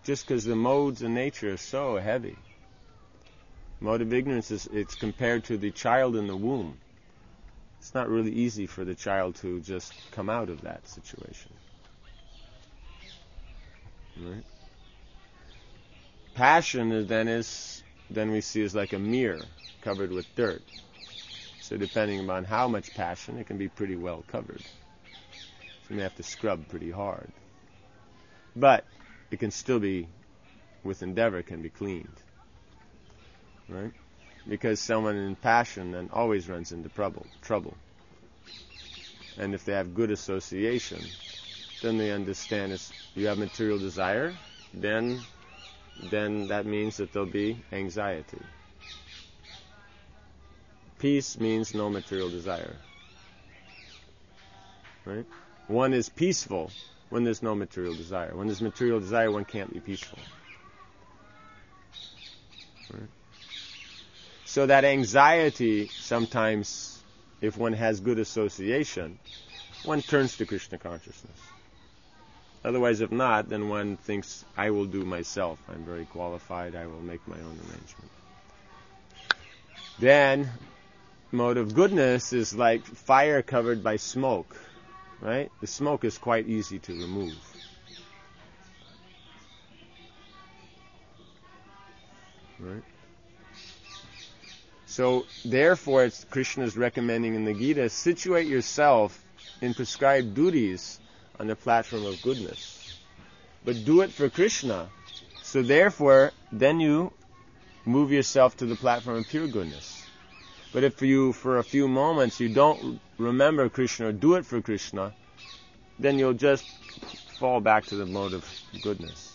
just because the modes in nature are so heavy. Mode of ignorance it's compared to the child in the womb. It's not really easy for the child to just come out of that situation. Right? Passion then we see is like a mirror covered with dirt. So depending upon how much passion, it can be pretty well covered. So you may have to scrub pretty hard. But it can still be, with endeavor, can be cleaned. Right? Because someone in passion then always runs into trouble. And if they have good association, then they understand you have material desire, then that means that there'll be anxiety. Peace means no material desire. Right? One is peaceful when there's no material desire. When there's material desire, one can't be peaceful. Right? So that anxiety, sometimes, if one has good association, one turns to Krishna consciousness. Otherwise, if not, then one thinks, I will do myself. I'm very qualified. I will make my own arrangement. Then, mode of goodness is like fire covered by smoke. Right? The smoke is quite easy to remove. Right? So, therefore, Krishna is recommending in the Gita, situate yourself in prescribed duties on the platform of goodness. But do it for Krishna. So therefore, then you move yourself to the platform of pure goodness. But if you, for a few moments, you don't remember Krishna or do it for Krishna, then you'll just fall back to the mode of goodness.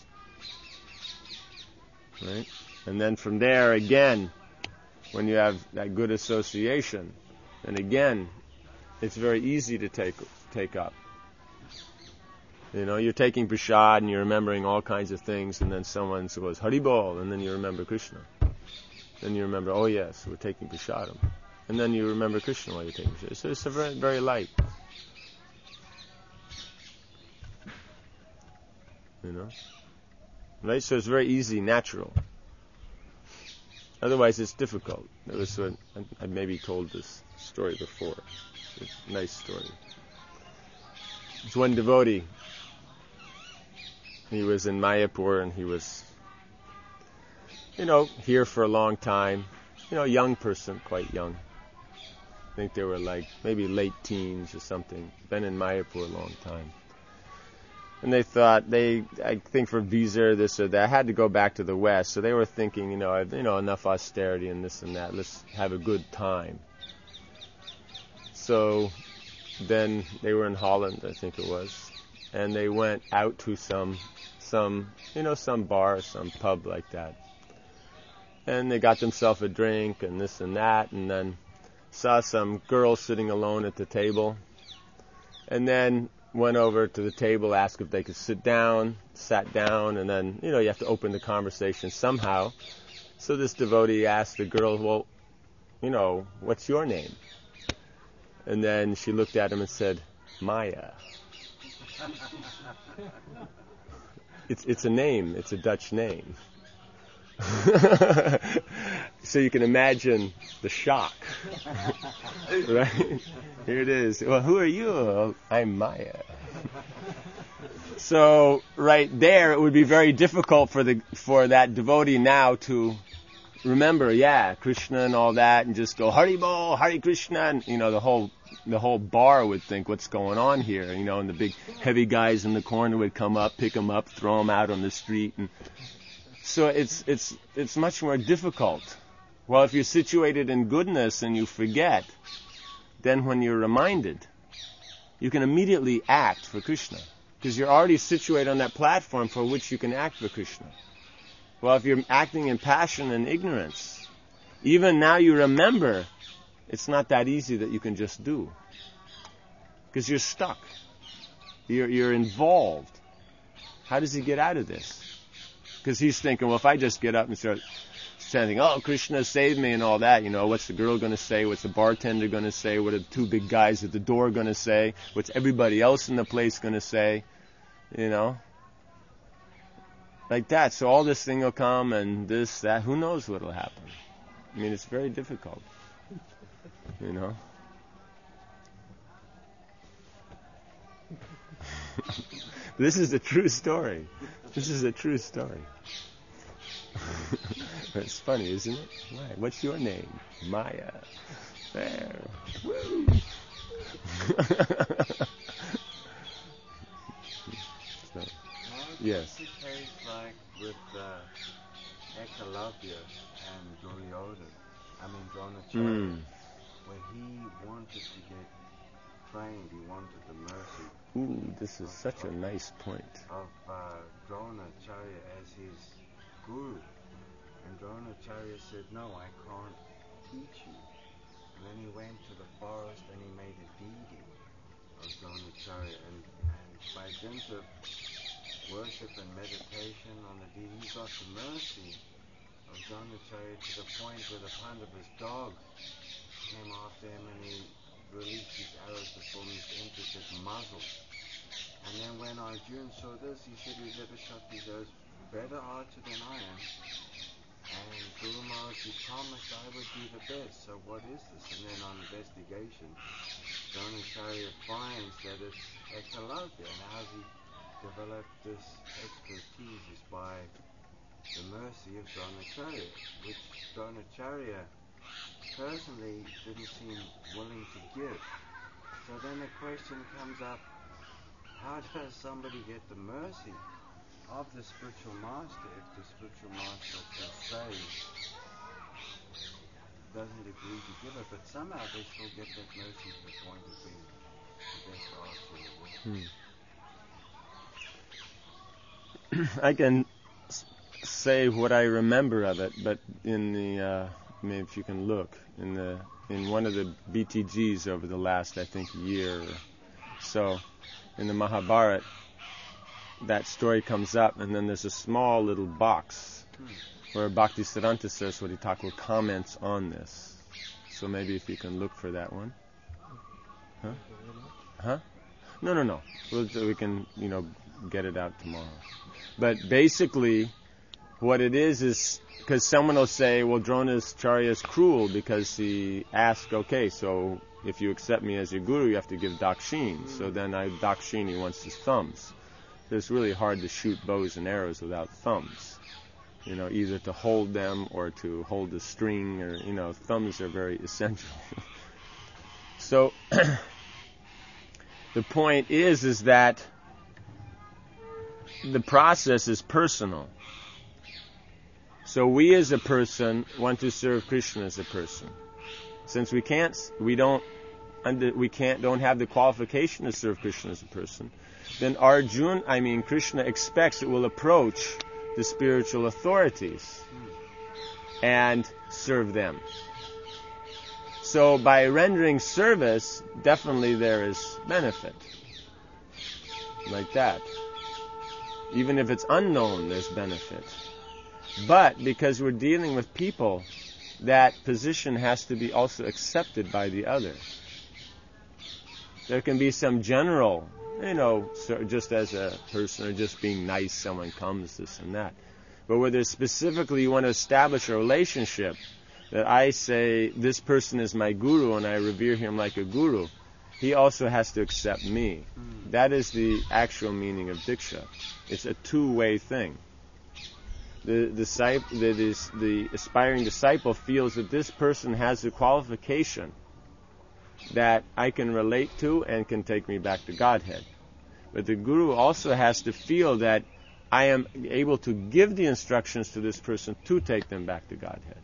Right? And then from there, again, when you have that good association, then again, it's very easy to take up. You know, you're taking prasad and you're remembering all kinds of things, and then someone goes, Haribol, and then you remember Krishna. Then you remember, oh yes, we're taking prasadam. And then you remember Krishna while you're taking prasadam. So it's very, very light. You know? Right? So it's very easy, natural. Otherwise it's difficult. That was what I maybe told this story before. It's a nice story. It's one devotee. He was in Mayapur and he was, here for a long time. Young person, quite young. I think they were like maybe late teens or something. Been in Mayapur a long time. And they thought, I think for visa, this or that, had to go back to the West. So they were thinking, enough austerity and this and that. Let's have a good time. So then they were in Holland, I think it was. And they went out to some bar, some pub like that. And they got themselves a drink and this and that, and then saw some girl sitting alone at the table. And then went over to the table, asked if they could sit down, sat down, and then, you have to open the conversation somehow. So this devotee asked the girl, well, what's your name? And then she looked at him and said, Maya. It's a name. It's a Dutch name. So you can imagine the shock. Right? Here it is. Well, who are you? Oh, I'm Maya. So right there, it would be very difficult for that devotee now to remember, Krishna and all that, and just go Haribol, Hare Krishna, and the whole bar would think, what's going on here? And the big heavy guys in the corner would come up, pick them up, throw them out on the street, and so it's much more difficult. Well, if you're situated in goodness and you forget, then when you're reminded, you can immediately act for Krishna, because you're already situated on that platform for which you can act for Krishna. Well, if you're acting in passion and ignorance, even now you remember, it's not that easy that you can just do. Because you're stuck. You're involved. How does he get out of this? Because he's thinking, well, if I just get up and start chanting, oh, Krishna saved me and all that, what's the girl going to say? What's the bartender going to say? What are the two big guys at the door going to say? What's everybody else in the place going to say? like that. So all this thing will come and this, that, who knows what will happen. I mean, it's very difficult, you know. This is a true story. This is a true story. It's funny, isn't it? Why? What's your name? Maya. There. Woo. So, yes. It's the case like with Ekalavya and Duryodhana. Dronacharya, where he wanted to get trained, he wanted the mercy. Ooh, this is such a nice point. Of Dronacharya as his guru. And Dronacharya said, no, I can't teach you. And then he went to the forest and he made a deity of Dronacharya. And by dint of worship and meditation on the deity, he got the mercy of Dronacharya to the point where the Pandava's dog came after him and he released his arrows to form his intricate muzzle. And then when Arjuna saw this, he said, who's ever shot these arrows, better archer than I am. And Guru Maharaj, he promised I would be the best, so what is this? And then on investigation, Dronacharya finds that it's Ekalavya, and how he developed this expertise is by the mercy of Dronacharya, which Dronacharya personally didn't seem willing to give. So then the question comes up, how does somebody get the mercy of the spiritual master if the spiritual master per se doesn't agree to give it, but somehow they still get that mercy to the point of being the best archer. I can say what I remember of it, but in the maybe if you can look in one of the BTGs over the last, I think, year or so, in the Mahabharata, that story comes up, and then there's a small little box where Bhaktisiddhanta Saraswati Thakur comments on this. So maybe if you can look for that one. Huh? No. We can, get it out tomorrow. But basically, what it is because someone will say, well, Dronacharya is cruel because he asked, okay, so if you accept me as your guru, you have to give dakshin. So then dakshin, he wants his thumbs. So it's really hard to shoot bows and arrows without thumbs. Either to hold them or to hold the string, or, thumbs are very essential. So the point is that the process is personal. So we as a person want to serve Krishna as a person. Since we don't have the qualification to serve Krishna as a person, then Krishna expects it will approach the spiritual authorities and serve them. So by rendering service, definitely there is benefit. Like that. Even if it's unknown, there's benefit. But because we're dealing with people, that position has to be also accepted by the other. There can be some general, just as a person or just being nice, someone comes, this and that. But whether specifically you want to establish a relationship, that I say this person is my guru and I revere him like a guru, he also has to accept me. That is the actual meaning of Diksha. It's a two-way thing. The aspiring disciple feels that this person has the qualification that I can relate to and can take me back to Godhead. But the guru also has to feel that I am able to give the instructions to this person to take them back to Godhead.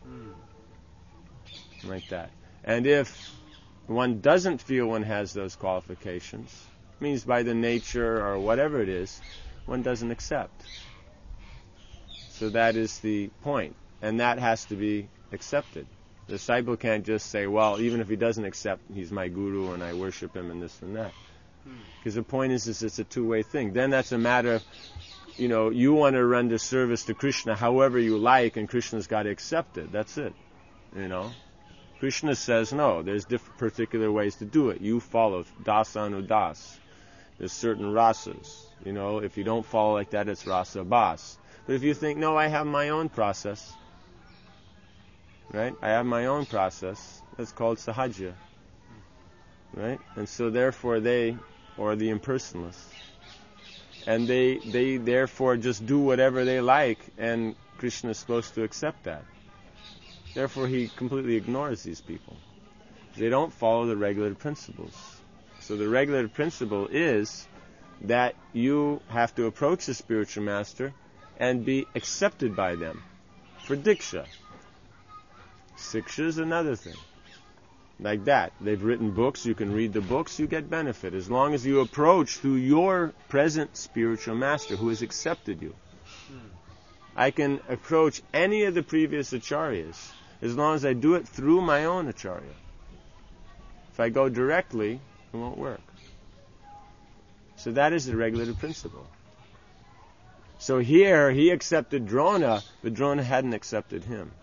Like that. And if one doesn't feel one has those qualifications, means by the nature or whatever it is, one doesn't accept. So that is the point. And that has to be accepted. The disciple can't just say, well, even if he doesn't accept, he's my guru and I worship him and this and that. Because the point is it's a two-way thing. Then that's a matter of, you want to render service to Krishna however you like, and Krishna's got to accept it. That's it. Krishna says, no, there's particular ways to do it. You follow dasanudas. There's certain rasas. If you don't follow like that, it's rasa bas. But if you think, no, I have my own process, right? I have my own process. That's called sahaja, right? And so therefore they, or the impersonalists, and they therefore just do whatever they like, and Krishna is supposed to accept that. Therefore he completely ignores these people. They don't follow the regulative principles. So the regulative principle is that you have to approach the spiritual master and be accepted by them for diksha. Siksha is another thing. Like that. They've written books, you can read the books, you get benefit. As long as you approach through your present spiritual master who has accepted you. I can approach any of the previous acharyas as long as I do it through my own acharya. If I go directly, it won't work. So that is the regulative principle. So here, he accepted Drona, but Drona hadn't accepted him.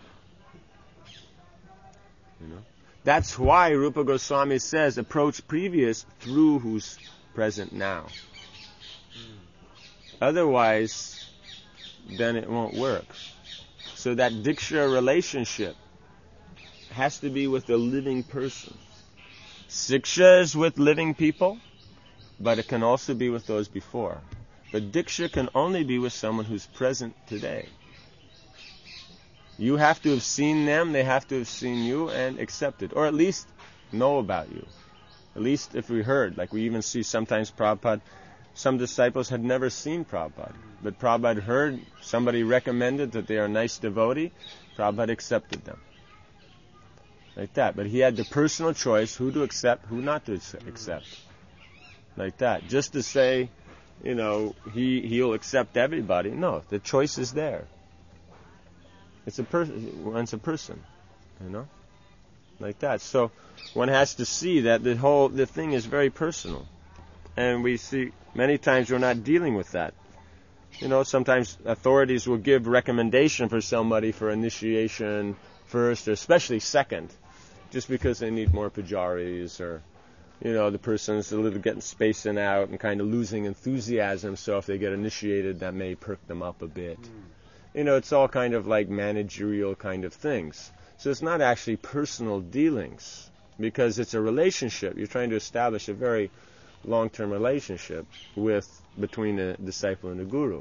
You know? That's why Rupa Goswami says, approach previous through who's present now. Otherwise, then it won't work. So that diksha relationship has to be with a living person. Siksha is with living people, but it can also be with those before. But diksha can only be with someone who's present today. You have to have seen them, they have to have seen you and accepted, or at least know about you. At least if we heard, like we even see sometimes Prabhupada, some disciples had never seen Prabhupada, but Prabhupada heard, somebody recommended that they are a nice devotee, Prabhupada accepted them. Like that. But he had the personal choice who to accept, who not to accept. Like that. Just to say, you know, he'll accept everybody. No, the choice is there. It's a person. One's a person, you know, like that. So one has to see that the thing is very personal, and we see many times we're not dealing with that. You know, sometimes authorities will give recommendation for somebody for initiation first, or especially second, just because they need more pujaris, or you know, the person's a little getting spacing out and kind of losing enthusiasm. So if they get initiated, that may perk them up a bit. You know, it's all kind of like managerial kind of things. So it's not actually personal dealings, because it's a relationship. You're trying to establish a very long-term relationship between a disciple and a guru.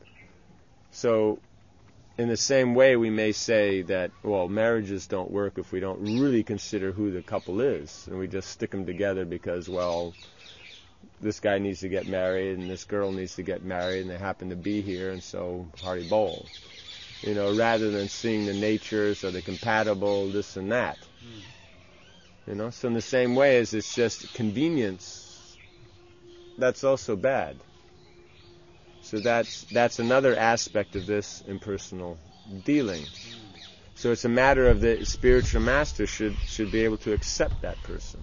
So in the same way, we may say that, well, marriages don't work if we don't really consider who the couple is, and we just stick them together because, well, this guy needs to get married and this girl needs to get married and they happen to be here, and so Hari Bol. You know, rather than seeing the natures, are they compatible, this and that. You know, so in the same way as it's just convenience, that's also bad. So that's another aspect of this impersonal dealing. So it's a matter of the spiritual master should be able to accept that person.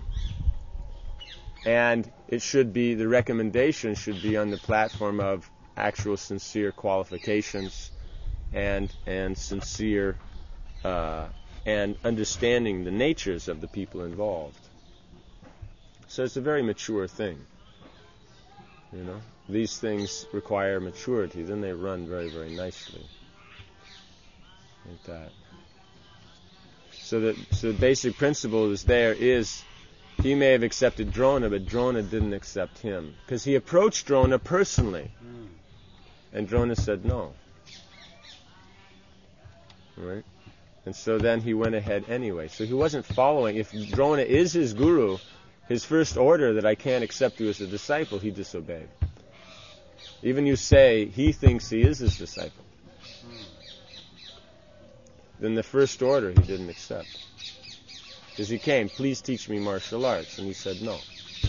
And it should be, the recommendation should be on the platform of actual sincere qualifications and sincere and understanding the natures of the people involved. So it's a very mature thing. You know, these things require maturity, then they run very, very nicely. Like that. So the basic principle is he may have accepted Drona, but Drona didn't accept him. Because he approached Drona personally. And Drona said no. Right? And so then he went ahead anyway. So he wasn't following. If Drona is his guru, his first order that I can't accept you as a disciple, he disobeyed. Even you say he thinks he is his disciple. Then the first order he didn't accept. Because he came, please teach me martial arts. And he said no.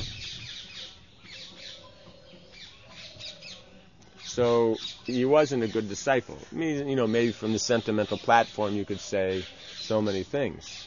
So he wasn't a good disciple. I mean, you know, maybe from the sentimental platform you could say so many things.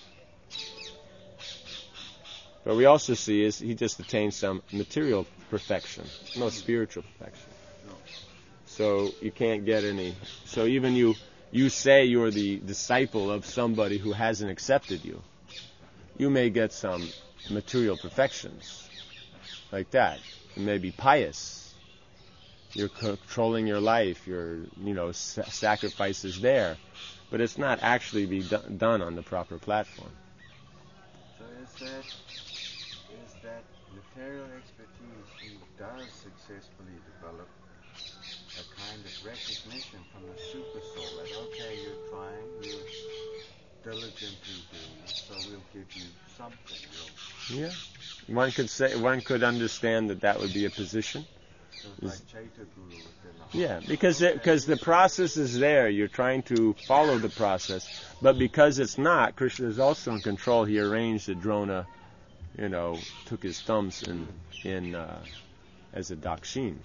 But we also see is he just attained some material perfection, no spiritual perfection. So you can't get any. So even you say you're the disciple of somebody who hasn't accepted you. You may get some material perfections like that. You may be pious, You're controlling your life. Your, sacrifice is there, but it's not actually done on the proper platform. So is that material expertise he does successfully develop a kind of recognition from the super soul that, okay, you're trying, you're diligently doing it, so we'll give you something. Yeah, one could understand that would be a position. So like Chaitya Guru within the Yeah, because the process is there. You're trying to follow the process, but because it's not, Krishna is also in control. He arranged that Drona, took his thumbs in as a dakshin.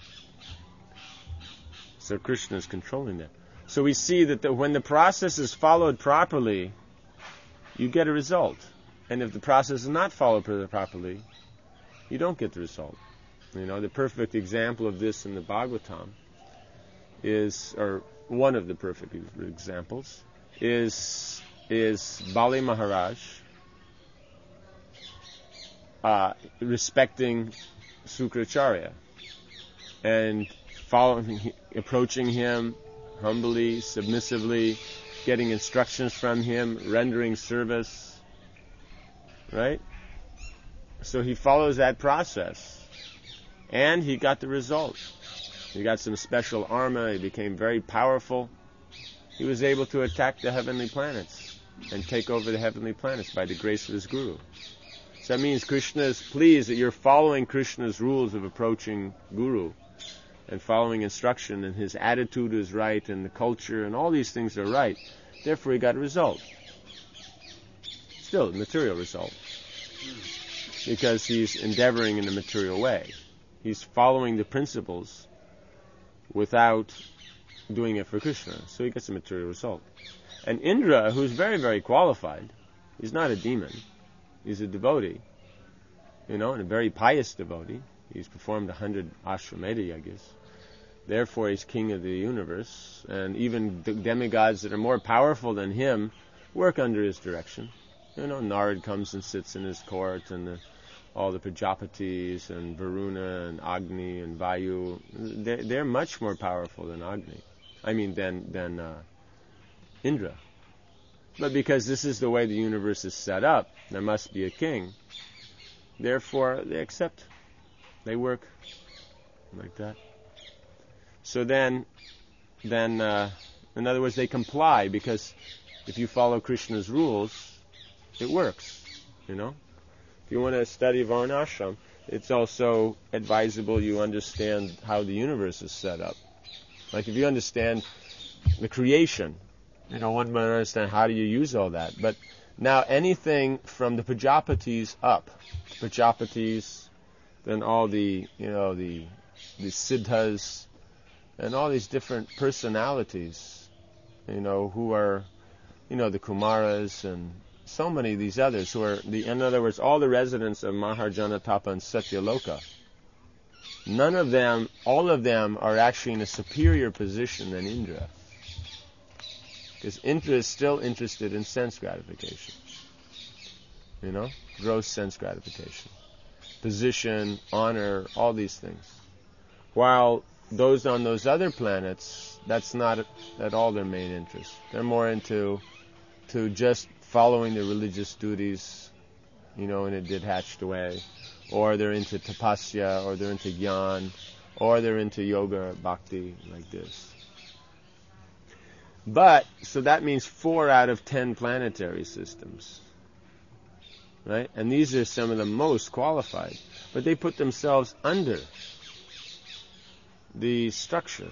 So Krishna is controlling that. So we see that when the process is followed properly, you get a result. And if the process is not followed properly, you don't get the result. The perfect example of this in the Bhagavatam or one of the perfect examples, is Bali Maharaj respecting Sukracharya and approaching him humbly, submissively, getting instructions from him, rendering service, right? So he follows that process, and he got the result. He got some special armor, he became very powerful. He was able to attack the heavenly planets and take over the heavenly planets by the grace of his guru. So that means Krishna is pleased that you're following Krishna's rules of approaching Guru and following instruction, and his attitude is right, and the culture and all these things are right. Therefore he got a result. Still a material result. Because he's endeavoring in a material way. He's following the principles without doing it for Krishna. So he gets a material result. And Indra, who's very, very qualified, he's not a demon. He's a devotee. And a very pious devotee. He's performed 100 Ashwamedha yagas. Therefore he's king of the universe. And even the demigods that are more powerful than him work under his direction. Narad comes and sits in his court, and all the Prajapatis and Varuna and Agni and Vayu, they're much more powerful than than Indra. But because this is the way the universe is set up, there must be a king. Therefore, they accept. They work like that. So then, in other words, they comply, because if you follow Krishna's rules, it works, If you want to study Varnashram, it's also advisable you understand how the universe is set up. Like if you understand the creation, one might understand how do you use all that. But now anything from the Prajapatis up, then all the Siddhas, and all these different personalities, who are, the Kumaras and so many of these others who are, in other words, all the residents of Maharjana Tapa and Satyaloka. All of them are actually in a superior position than Indra. Because Indra is still interested in sense gratification. Gross sense gratification. Position, honor, all these things. While those on those other planets, that's not at all their main interest. They're more into just following their religious duties, in a detached way, or they're into tapasya, or they're into jnana, or they're into yoga, bhakti, like this. But, so that means 4 out of 10 planetary systems, right? And these are some of the most qualified, but they put themselves under the structure.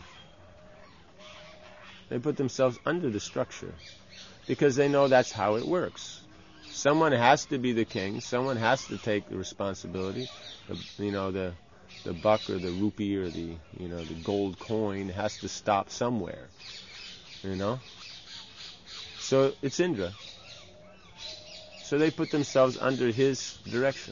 They put themselves under the structure, because they know that's how it works. Someone has to be the king. Someone has to take the responsibility. The buck or the rupee or the gold coin has to stop somewhere. So it's Indra. So they put themselves under his direction.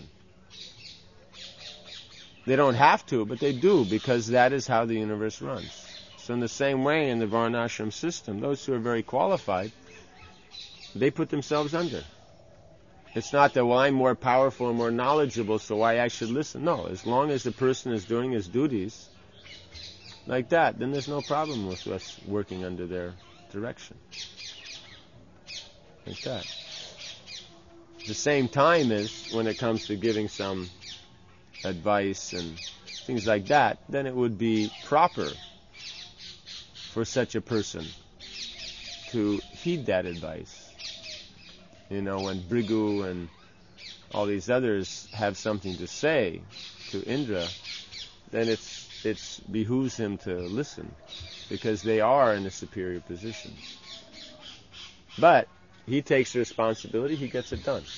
They don't have to, but they do, because that is how the universe runs. So in the same way, in the Varnashram system, those who are very qualified, they put themselves under. It's not that, I'm more powerful and more knowledgeable, so I should listen. No, as long as the person is doing his duties, like that, then there's no problem with us working under their direction. Like that. The same time as when it comes to giving some advice and things like that, then it would be proper for such a person to heed that advice. You know, when Brigu and all these others have something to say to Indra, then it behooves him to listen, because they are in a superior position. But he takes the responsibility, he gets it done.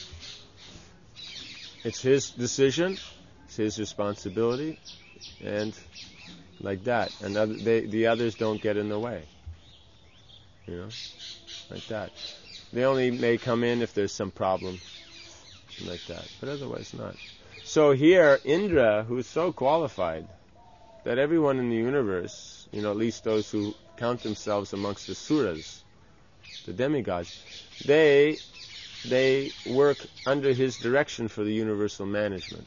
It's his decision, it's his responsibility, and like that. And the others don't get in the way. You know, like that. They only may come in if there's some problem, like that, but otherwise not. So here, Indra, who's so qualified that everyone in the universe, you know, at least those who count themselves amongst the suras, the demigods, they work under his direction for the universal management.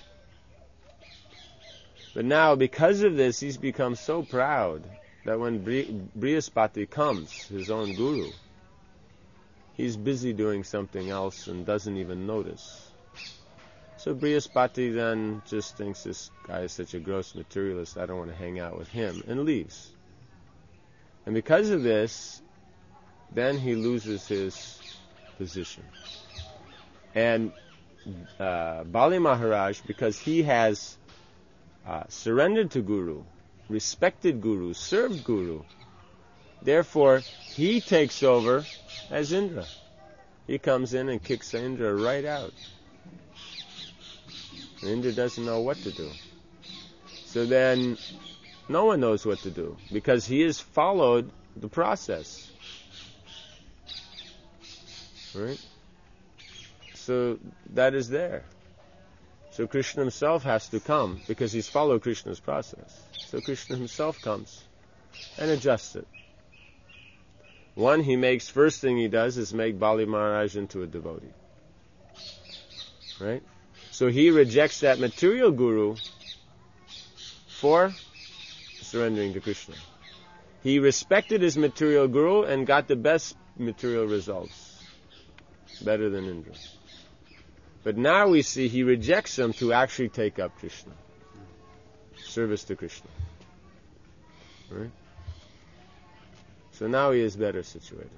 But now, because of this, he's become so proud that when Brihaspati comes, his own guru, he's busy doing something else and doesn't even notice. So Brihaspati then just thinks, this guy is such a gross materialist, I don't want to hang out with him, and leaves. And because of this, then he loses his position. And Bali Maharaj, because he has surrendered to Guru, respected Guru, served Guru, therefore he takes over as Indra. He comes in and kicks Indra right out. And Indra doesn't know what to do. So then no one knows what to do, because he has followed the process. Right? So that is there. So Krishna himself has to come, because he's followed Krishna's process. So Krishna himself comes and adjusts it. First thing he does is make Bali Maharaj into a devotee. Right? So he rejects that material guru for surrendering to Krishna. He respected his material guru and got the best material results. Better than Indra. But now we see he rejects him to actually take up Krishna. Service to Krishna. Right? So now he is better situated.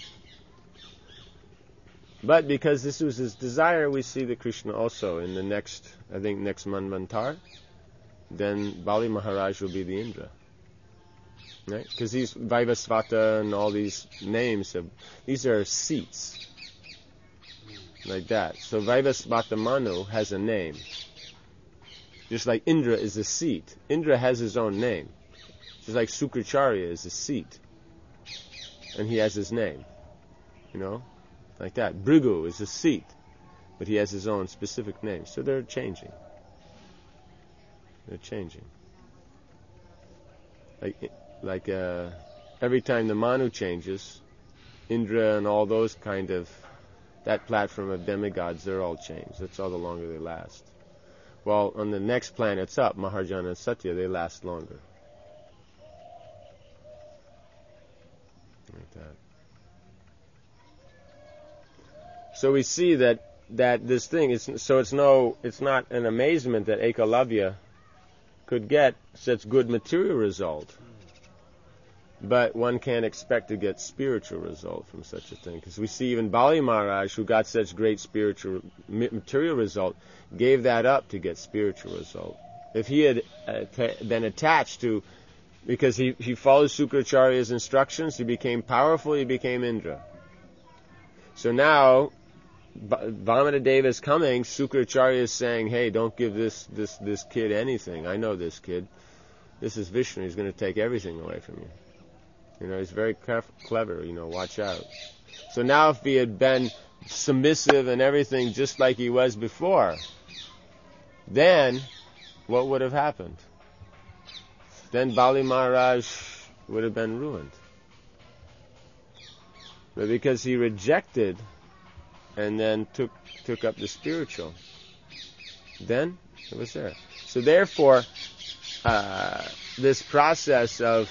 But because this was his desire, we see that Krishna also in the next Manvantar, then Bali Maharaj will be the Indra. Right? Because these Vaivasvata and all these names, these are seats. Like that. So Vaivasvata Manu has a name. Just like Indra is a seat. Indra has his own name. Just like Sukracharya is a seat. And he has his name. You know? Like that. Brigu is a seat. But he has his own specific name. So they're changing. They're changing. Like every time the Manu changes, Indra and all those kind of, that platform of demigods, they're all changed. That's all the longer they last. Well, on the next planets up, Maharjana and Satya, they last longer. Like that. So we see that this thing it's not an amazement that Ekalavya could get such good material result. But one can't expect to get spiritual result from such a thing. Because we see even Bali Maharaj, who got such great spiritual material result, gave that up to get spiritual result. If he had been attached to, because he followed Sukracharya's instructions, he became powerful, he became Indra. So now, Vamanadeva is coming, Sukracharya is saying, hey, don't give this kid anything. I know this kid. This is Vishnu, he's going to take everything away from you. You know, he's very clever, you know, watch out. So now if he had been submissive and everything just like he was before, then what would have happened? Then Bali Maharaj would have been ruined. But because he rejected and then took up the spiritual, then it was there. So therefore, this process of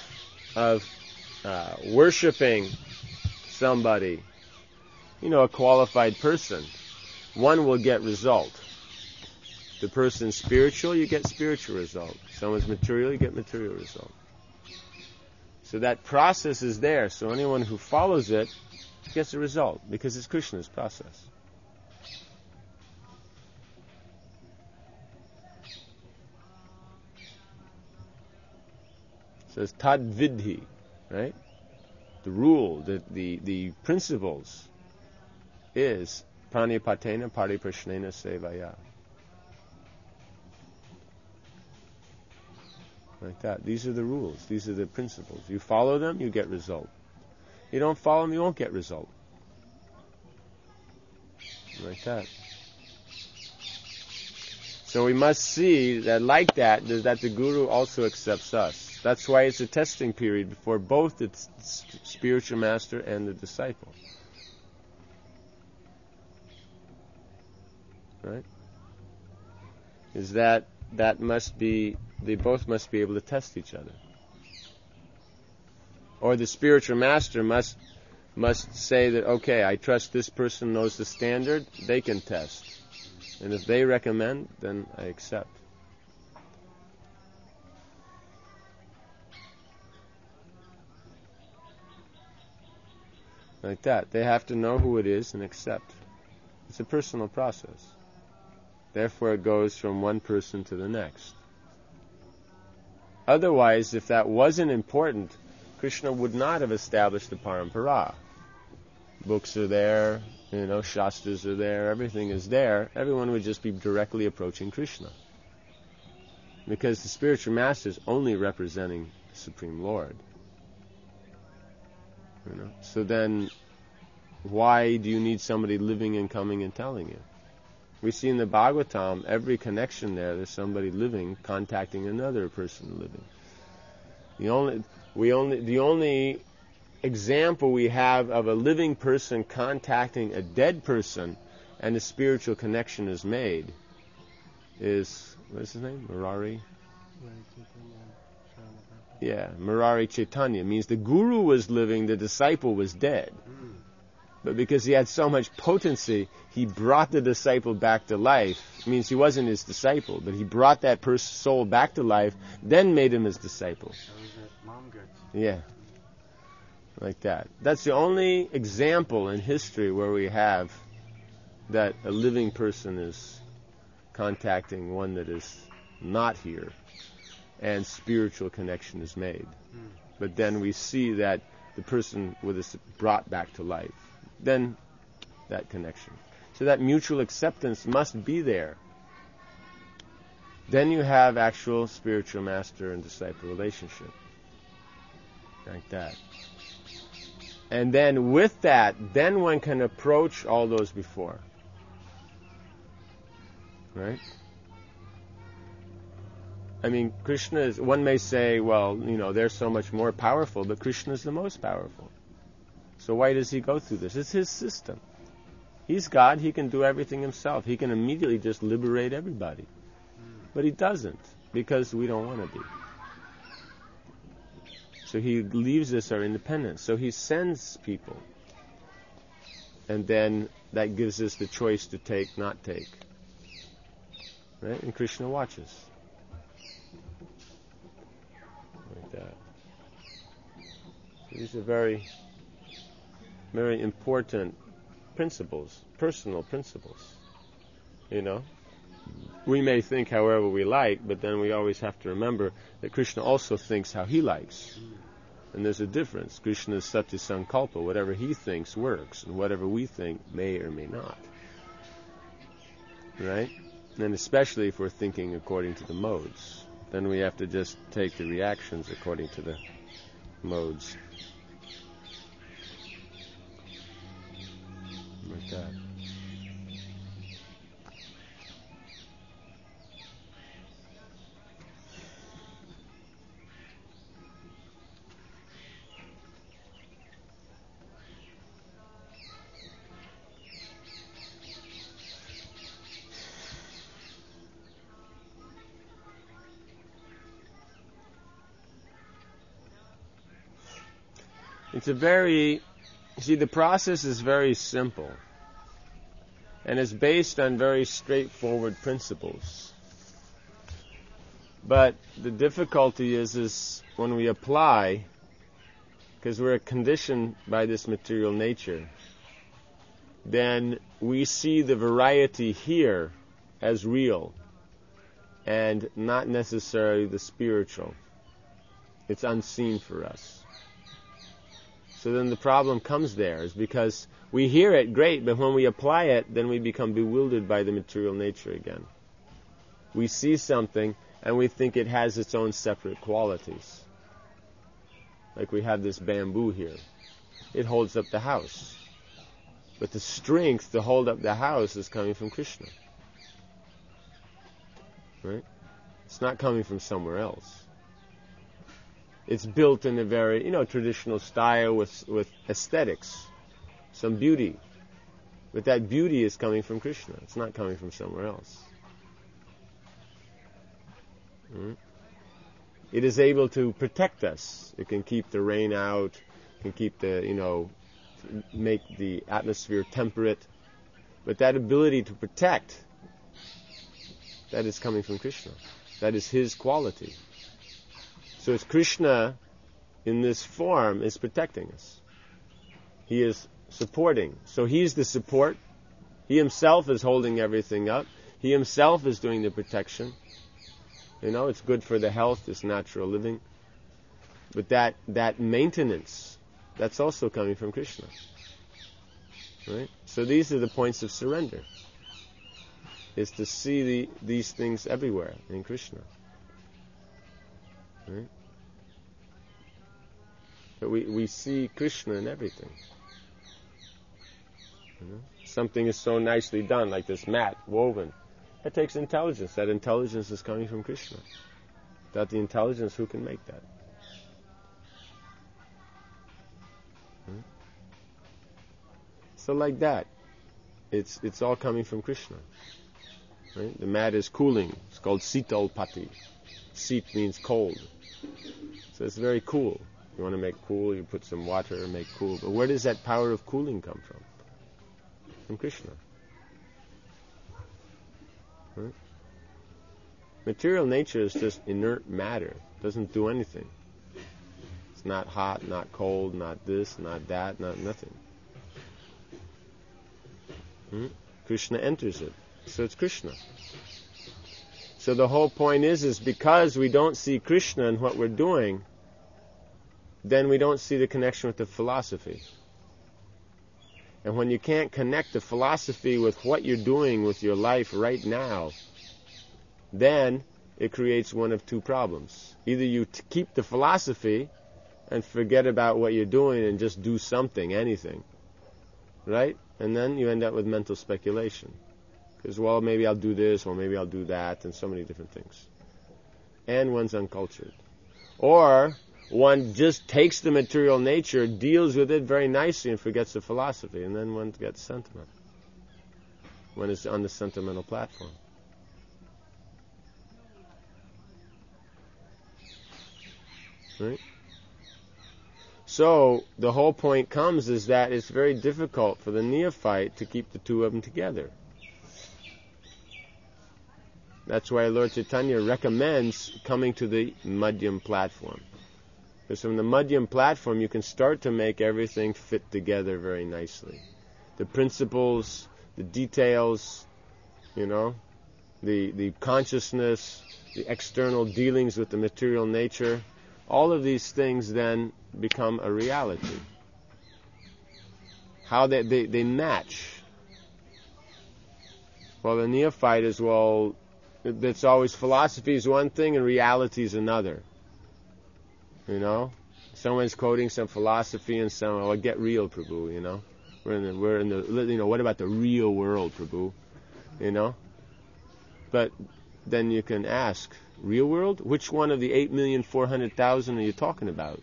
worshiping somebody, a qualified person, one will get result. The person's spiritual, you get spiritual result. Someone's material, you get material result. So that process is there. So anyone who follows it gets a result because it's Krishna's process. So it's tad vidhi, right? The rule, the principles is pranipatena pariprashnena sevaya. Like that. These are the rules. These are the principles. You follow them, you get result. You don't follow them, you won't get result. Like that. So we must see that like that the Guru also accepts us. That's why it's a testing period before both the spiritual master and the disciple. Right? Is that must be, they both must be able to test each other. Or the spiritual master must say that, okay, I trust this person knows the standard, they can test. And if they recommend, then I accept. Like that. They have to know who it is and accept. It's a personal process. Therefore it goes from one person to the next. Otherwise, if that wasn't important, Krishna would not have established the parampara. Books are there, shastras are there, everything is there. Everyone would just be directly approaching Krishna. Because the spiritual master is only representing the Supreme Lord. So then, why do you need somebody living and coming and telling you? We see in the Bhagavatam, every connection there's somebody living contacting another person living. The only example we have of a living person contacting a dead person and a spiritual connection is made is, what's his name? Murari? Yeah, Murari Chaitanya. Means the Guru was living, the disciple was dead. But because he had so much potency, he brought the disciple back to life. It means he wasn't his disciple, but he brought that soul back to life, then made him his disciple. Yeah. Like that. That's the only example in history where we have that a living person is contacting one that is not here, and spiritual connection is made. But then we see that the person is brought back to life. Then that connection. So that mutual acceptance must be there. Then you have actual spiritual master and disciple relationship. Like that. And then with that, then one can approach all those before. Right? I mean, Krishna is, one may say, well, they're so much more powerful, but Krishna is the most powerful. So why does he go through this? It's his system. He's God, he can do everything himself. He can immediately just liberate everybody. But he doesn't, because we don't want to be. So he leaves us our independence. So he sends people. And then that gives us the choice to take, not take. Right? And Krishna watches. Like that. So these are very, very important principles, personal principles. We may think however we like, but then we always have to remember that Krishna also thinks how he likes. And there's a difference. Krishna is Satya Sankalpa. Whatever he thinks works, and whatever we think may or may not. Right? And especially if we're thinking according to the modes. Then we have to just take the reactions according to the modes. Like that. The process is very simple. And it's based on very straightforward principles. But the difficulty is when we apply, because we're conditioned by this material nature, then we see the variety here as real and not necessarily the spiritual. It's unseen for us. So then the problem comes there, is because we hear it great, but when we apply it, then we become bewildered by the material nature again. We see something and we think it has its own separate qualities. Like we have this bamboo here. It holds up the house. But the strength to hold up the house is coming from Krishna. Right? It's not coming from somewhere else. It's built in a very, traditional style with aesthetics, some beauty. But that beauty is coming from Krishna. It's not coming from somewhere else. It is able to protect us. It can keep the rain out, can keep make the atmosphere temperate. But that ability to protect, that is coming from Krishna. That is His quality. So it's Krishna in this form is protecting us. He is supporting. So He's the support. He Himself is holding everything up. He Himself is doing the protection. It's good for the health, this natural living. But that maintenance, that's also coming from Krishna. Right? So these are the points of surrender. Is to see these things everywhere in Krishna. Right? But we see Krishna in everything. Something is so nicely done, like this mat woven. That takes intelligence. That intelligence is coming from Krishna. Without the intelligence, who can make that? So like that, it's all coming from Krishna. Right? The mat is cooling. It's called Sital Pati. Sit means cold. So it's very cool. You want to make cool, you put some water and make cool. But where does that power of cooling come from? From Krishna. Right? Material nature is just inert matter. It doesn't do anything. It's not hot, not cold, not this, not that, not nothing. Krishna enters it. So it's Krishna. So the whole point is because we don't see Krishna in what we're doing, then we don't see the connection with the philosophy. And when you can't connect the philosophy with what you're doing with your life right now, then it creates one of two problems. Either you keep the philosophy and forget about what you're doing and just do something, anything, right? And then you end up with mental speculation. Because, well, maybe I'll do this, or maybe I'll do that, and so many different things. And one's uncultured. Or one just takes the material nature, deals with it very nicely, and forgets the philosophy, and then one gets sentiment. One is on the sentimental platform. Right? So the whole point comes is that it's very difficult for the neophyte to keep the two of them together. That's why Lord Chaitanya recommends coming to the Madhyam platform. Because from the Madhyam platform you can start to make everything fit together very nicely. The principles, the details, the consciousness, the external dealings with the material nature, all of these things then become a reality. How they match. Well, the neophyte is, it's always philosophy is one thing and reality is another. Someone's quoting some philosophy and someone, get real, Prabhu, We're in the what about the real world, Prabhu? But then you can ask, real world? Which one of the 8,400,000 are you talking about?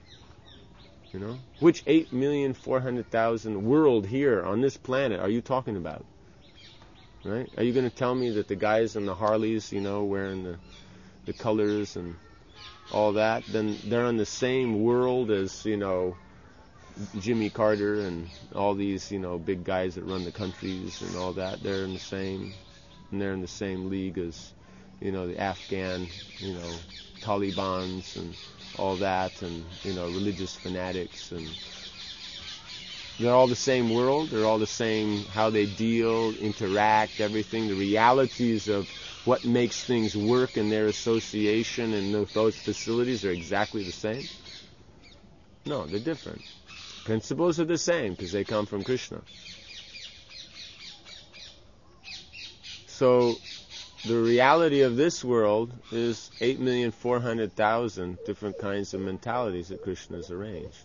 Which 8,400,000 world here on this planet are you talking about? Right? Are you going to tell me that the guys on the Harleys, wearing the colors and all that, then they're on the same world as, Jimmy Carter and all these, big guys that run the countries and all that, they're in the same league as, the Afghan, Talibans and all that, and, religious fanatics, and they're all the same world, they're all the same how they deal, interact, everything, the realities of what makes things work in their association and those facilities are exactly the same? No, they're different. Principles are the same because they come from Krishna. So the reality of this world is 8,400,000 different kinds of mentalities that Krishna has arranged.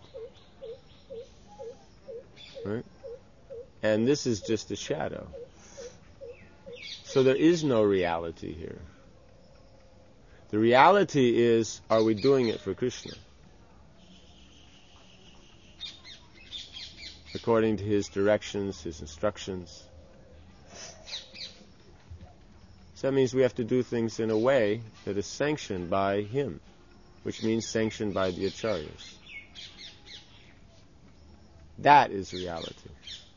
Right? And this is just a shadow. So there is no reality here. The reality is, are we doing it for Krishna? According to his directions, his instructions. So that means we have to do things in a way that is sanctioned by him, which means sanctioned by the acharyas. That is reality.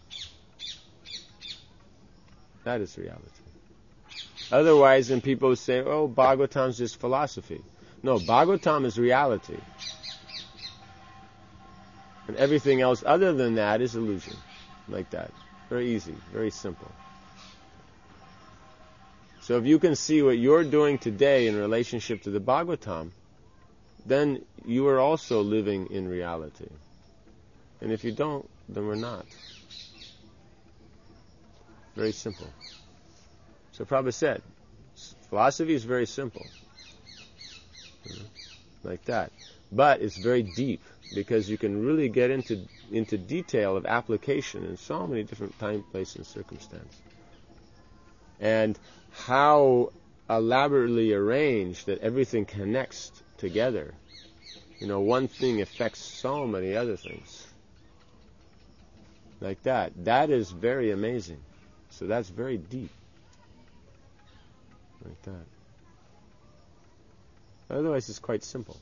That is reality. Otherwise, then people say, oh, Bhagavatam is just philosophy. No, Bhagavatam is reality. And everything else other than that is illusion. Like that. Very easy, very simple. So if you can see what you're doing today in relationship to the Bhagavatam, then you are also living in reality. And if you don't, then we're not. Very simple. So Prabhupada said, philosophy is very simple. Like that. But it's very deep, because you can really get into detail of application in so many different time, place, and circumstance. And how elaborately arranged that everything connects together. One thing affects so many other things. Like that. That is very amazing. So that's very deep. Like that. Otherwise, it's quite simple.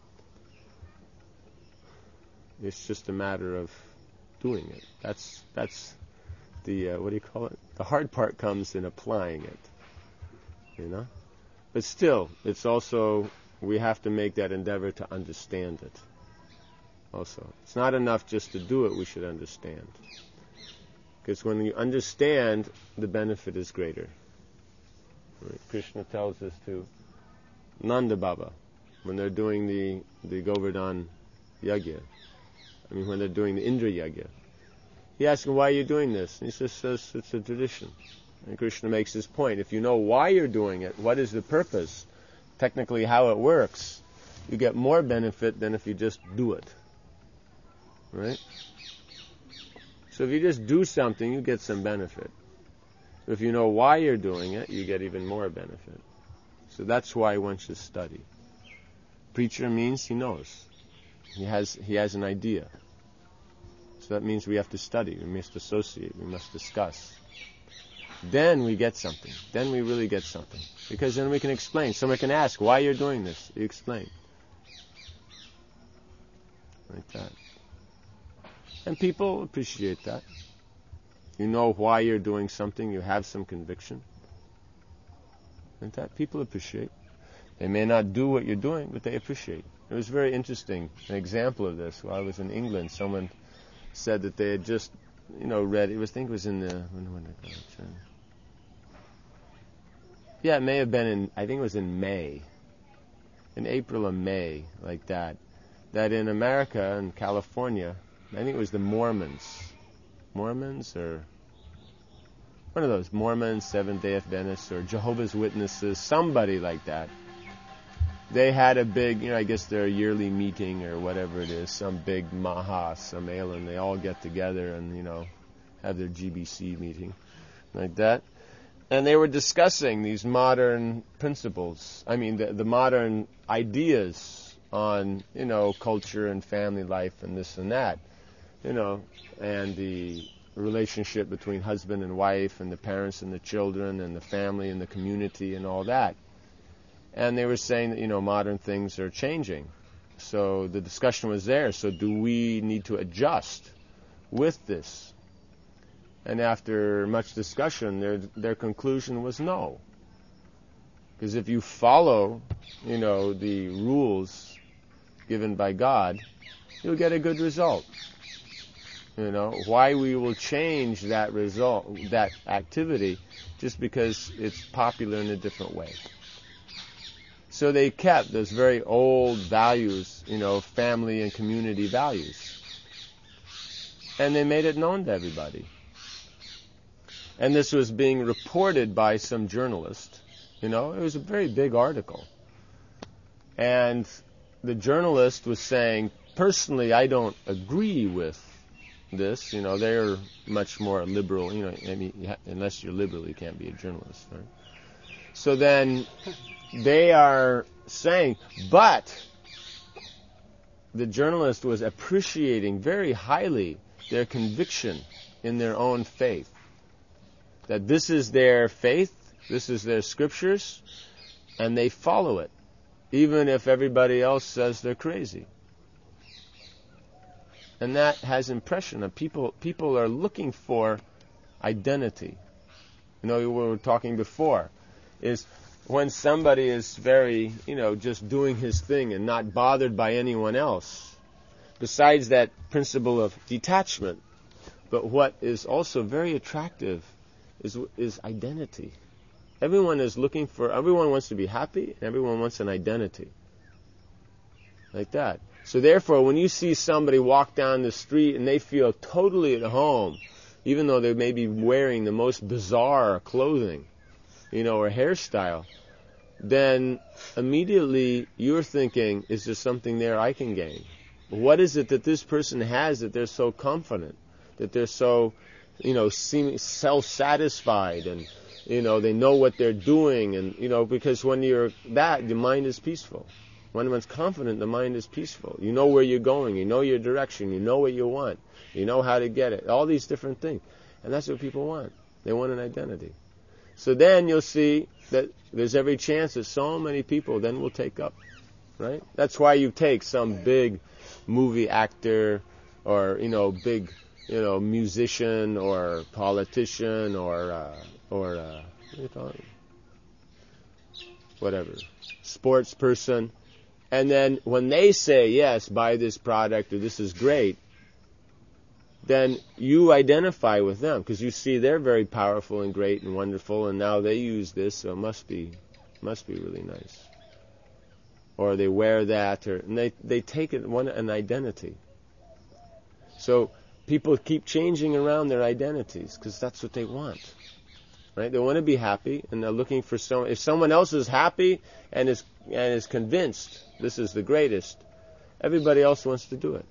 It's just a matter of doing it. That's the what do you call it? The hard part comes in applying it. But still, it's also we have to make that endeavor to understand it. Also, it's not enough just to do it. We should understand, because when you understand, the benefit is greater. Right? Krishna tells us to Nanda Baba when they're doing the Govardhan Yagya. When they're doing the Indra Yagya. He asks him, why are you doing this? And he says, it's a tradition. And Krishna makes his point. If you know why you're doing it, what is the purpose, technically how it works, you get more benefit than if you just do it. Right? So if you just do something, you get some benefit. If you know why you're doing it, you get even more benefit. So that's why one should study. Preacher means he knows. He has an idea. So that means we have to study, we must associate, we must discuss. Then we get something. Then we really get something. Because then we can explain. Someone can ask, why you're doing this? You explain. Like that. And people appreciate that. You know why you're doing something, you have some conviction. Like that. People appreciate. They may not do what you're doing, but they appreciate. It was very interesting, an example of this. While I was in England, someone said that they had just, read, I think it was in the, it may have been I think it was in May, in April or May, like that in America and California, I think it was the Mormons or one of those, Mormons, Seventh-day Adventists, or Jehovah's Witnesses, somebody like that. They had a big, I guess their yearly meeting or whatever it is, some big Sammelan. They all get together and, have their GBC meeting like that. And they were discussing these modern principles. The modern ideas on, culture and family life and this and that, and the relationship between husband and wife and the parents and the children and the family and the community and all that. And they were saying that, modern things are changing So the discussion was there. So do we need to adjust with this? And after much discussion, their conclusion was no. Because if you follow, the rules given by God, you'll get a good result. Why we will change that result, that activity, just because it's popular in a different way. So they kept those very old values, family and community values. And they made it known to everybody. And this was being reported by some journalist. It was a very big article. And the journalist was saying, personally, I don't agree with this. They're much more liberal. Unless you're liberal, you can't be a journalist, right? So then they are saying, but the journalist was appreciating very highly their conviction in their own faith. That this is their faith, this is their scriptures, and they follow it, even if everybody else says they're crazy. And that has impression of people. People are looking for identity. We were talking before, is when somebody is very, just doing his thing and not bothered by anyone else, besides that principle of detachment. But what is also very attractive is identity. Everyone wants to be happy, and everyone wants an identity. Like that. So therefore, when you see somebody walk down the street and they feel totally at home, even though they may be wearing the most bizarre clothing, or hairstyle, then immediately you're thinking, is there something there I can gain? What is it that this person has that they're so confident, that they're so, seem self-satisfied, and, they know what they're doing, and, because when you're that, the mind is peaceful. When one's confident, the mind is peaceful. You know where you're going, you know your direction, you know what you want, you know how to get it, all these different things. And that's what people want. They want an identity. So then you'll see that there's every chance that so many people then will take up, right? That's why you take some big movie actor or, big, musician or politician or what do you call it? Whatever, sports person. And then when they say, yes, buy this product or this is great, then you identify with them because you see they're very powerful and great and wonderful, and now they use this, so it must be really nice. Or they wear that, and they take it an identity. So people keep changing around their identities because that's what they want. Right? They want to be happy, and they're looking for someone. If someone else is happy and is convinced this is the greatest, everybody else wants to do it.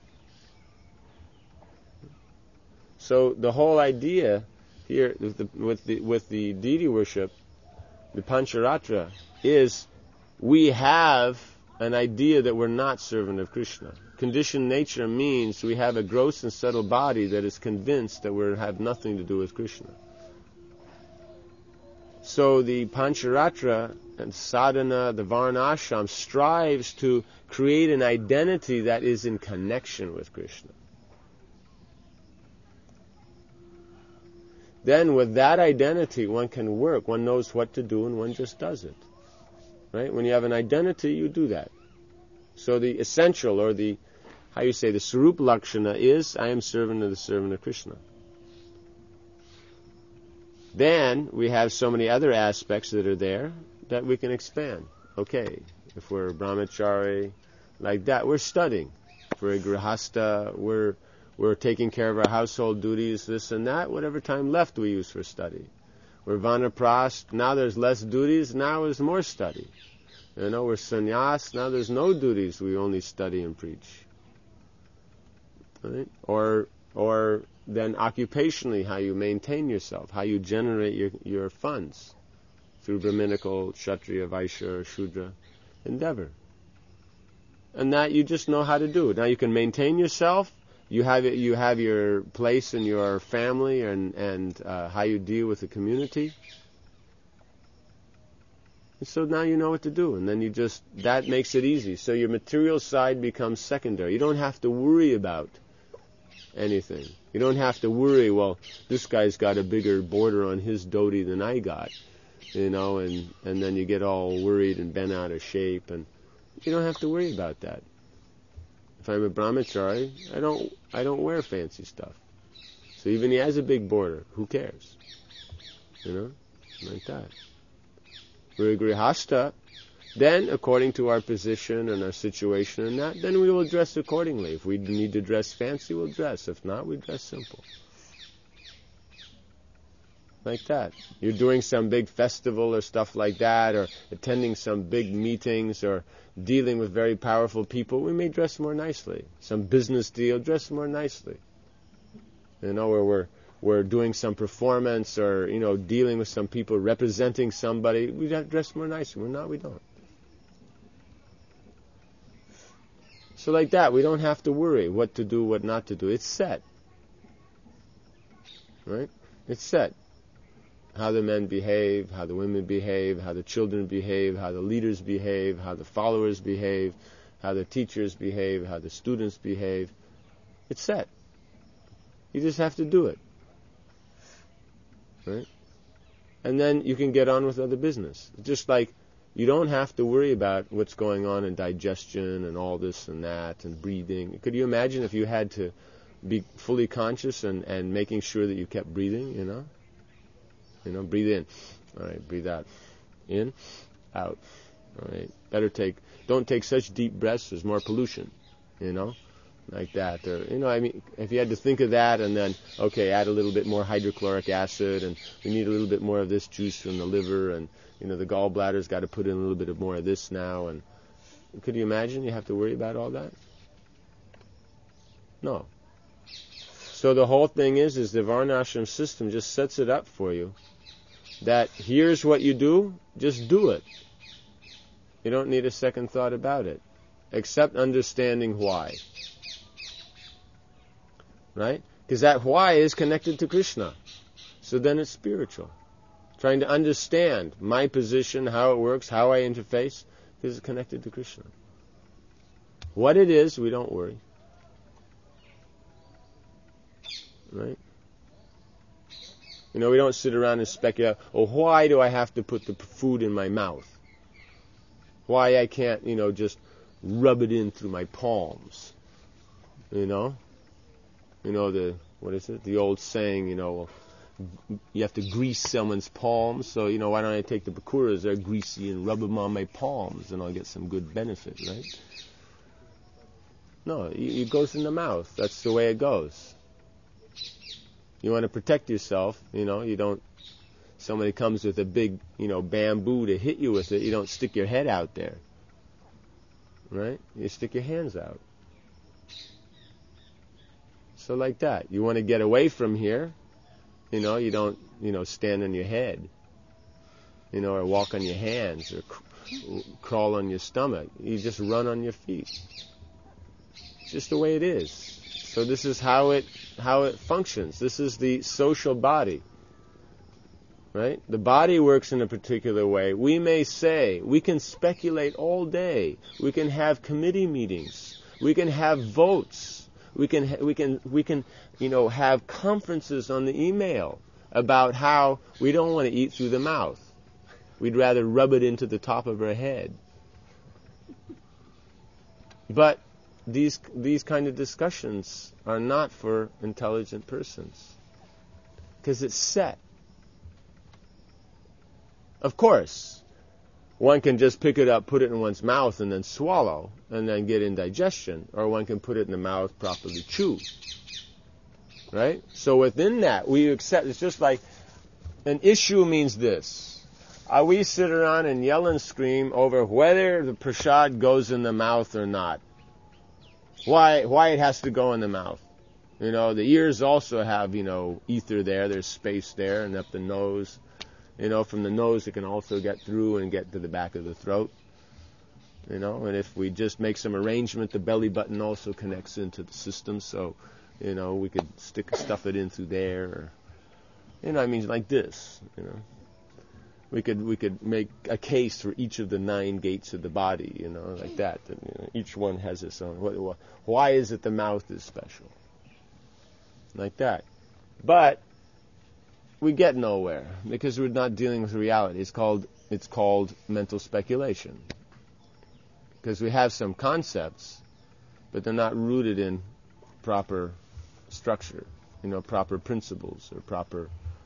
So the whole idea here with the deity worship, the Pancharatra, is we have an idea that we're not servant of Krishna. Conditioned nature means we have a gross and subtle body that is convinced that we have nothing to do with Krishna. So the Pancharatra and sadhana, the Varna ashram, strives to create an identity that is in connection with Krishna. Then with that identity one can work, one knows what to do and one just does it. Right? When you have an identity, you do that. So the essential, or the Sarup Lakshana is, I am servant of the servant of Krishna. Then we have so many other aspects that are there that we can expand. Okay, if we're brahmachari, like that, we're studying. If we're a grihasta, we're taking care of our household duties, this and that, whatever time left we use for study. We're vanaprast, now there's less duties, now there's more study. We're sannyas, now there's no duties, we only study and preach. Right? Or then occupationally, how you maintain yourself, how you generate your funds through Brahminical, Kshatriya, Vaishya, or Shudra endeavor. And that you just know how to do it. Now you can maintain yourself, you have your place in your family and how you deal with the community. And so now you know what to do, and then that makes it easy. So your material side becomes secondary. You don't have to worry about anything. You don't have to worry, well, this guy's got a bigger border on his dhoti than I got, and then you get all worried and bent out of shape, and you don't have to worry about that. If I'm a brahmachari, I don't wear fancy stuff. So even he has a big border, who cares? Like that. We're a grihasta, then according to our position and our situation and that, then we will dress accordingly. If we need to dress fancy, we'll dress. If not, we dress simple. Like that. You're doing some big festival or stuff like that, or attending some big meetings, or dealing with very powerful people, we may dress more nicely. Some business deal, dress more nicely. Where we're doing some performance, or dealing with some people, representing somebody, we got to dress more nicely. We're not, we don't. So like that, we don't have to worry what to do, what not to do. It's set. Right? It's set. How the men behave, how the women behave, how the children behave, how the leaders behave, how the followers behave, how the teachers behave, how the students behave. It's set. You just have to do it. Right? And then you can get on with other business. Just like you don't have to worry about what's going on in digestion and all this and that and breathing. Could you imagine if you had to be fully conscious and making sure that you kept breathing, breathe in. All right, breathe out. In, out. All right. Don't take such deep breaths, there's more pollution, like that. Or, if you had to think of that and then, add a little bit more hydrochloric acid, and we need a little bit more of this juice from the liver, and, the gallbladder's got to put in a little bit of more of this now, and could you imagine you have to worry about all that? No. So the whole thing is the Varnashram system just sets it up for you that here's what you do, just do it. You don't need a second thought about it, except understanding why. Right? Because that why is connected to Krishna. So then it's spiritual. Trying to understand my position, how it works, how I interface, because it's connected to Krishna. What it is, we don't worry. Right? We don't sit around and speculate, why do I have to put the food in my mouth? Why I can't, just rub it in through my palms? What is it? The old saying, you have to grease someone's palms, so, why don't I take the bakuras, they're greasy, and rub them on my palms, and I'll get some good benefit, right? No, it goes in the mouth. That's the way it goes. You want to protect yourself, somebody comes with a big, bamboo to hit you with it, you don't stick your head out there, right? You stick your hands out. So like that. You want to get away from here, you don't, stand on your head, or walk on your hands, or crawl on your stomach. You just run on your feet. It's just the way it is. So this is how it functions. This is the social body. Right? The body works in a particular way. We may say, we can speculate all day. We can have committee meetings. We can have votes. We can have conferences on the email about how we don't want to eat through the mouth. We'd rather rub it into the top of our head. But these kind of discussions are not for intelligent persons, because it's set. Of course, one can just pick it up, put it in one's mouth, and then swallow, and then get indigestion. Or one can put it in the mouth, properly chew. Right? So within that, we accept, it's just like, an issue means this. We sit around and yell and scream over whether the prasad goes in the mouth or not. Why it has to go in the mouth. The ears also have, ether there, there's space there, and up the nose. From the nose it can also get through and get to the back of the throat. And if we just make some arrangement, the belly button also connects into the system, so, we could stuff it in through there, or, like this, We could make a case for each of the 9 gates of the body, like that. Each one has its own. Why is it the mouth is special? Like that. But we get nowhere because we're not dealing with reality. It's called mental speculation. Because we have some concepts, but they're not rooted in proper structure, proper principles or proper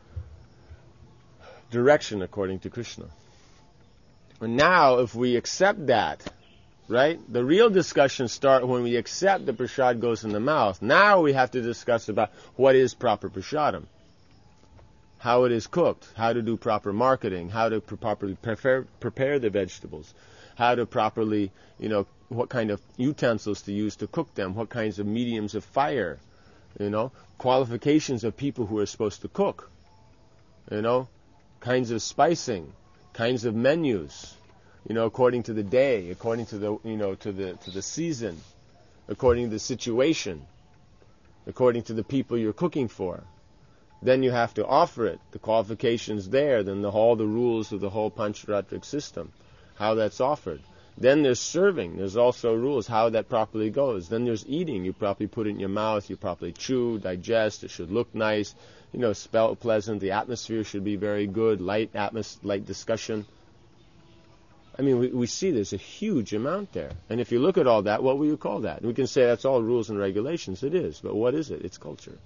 direction according to Krishna. And now, if we accept that, right, the real discussions start when we accept the prasad goes in the mouth. Now we have to discuss about what is proper prasadam, how it is cooked, how to do proper marketing, how to properly prepare the vegetables, how to properly, what kind of utensils to use to cook them, what kinds of mediums of fire, qualifications of people who are supposed to cook, kinds of spicing, kinds of menus, according to the day, according to the, to the season, according to the situation, according to the people you're cooking for. Then you have to offer it, the qualifications there, then all the rules of the whole Pancharatric system, how that's offered. Then there's serving, there's also rules, how that properly goes. Then there's eating, you properly put it in your mouth, you properly chew, digest, it should look nice, smell pleasant, the atmosphere should be very good, light discussion. I mean, we see there's a huge amount there. And if you look at all that, what will you call that? We can say that's all rules and regulations. It is. But what is it? It's culture.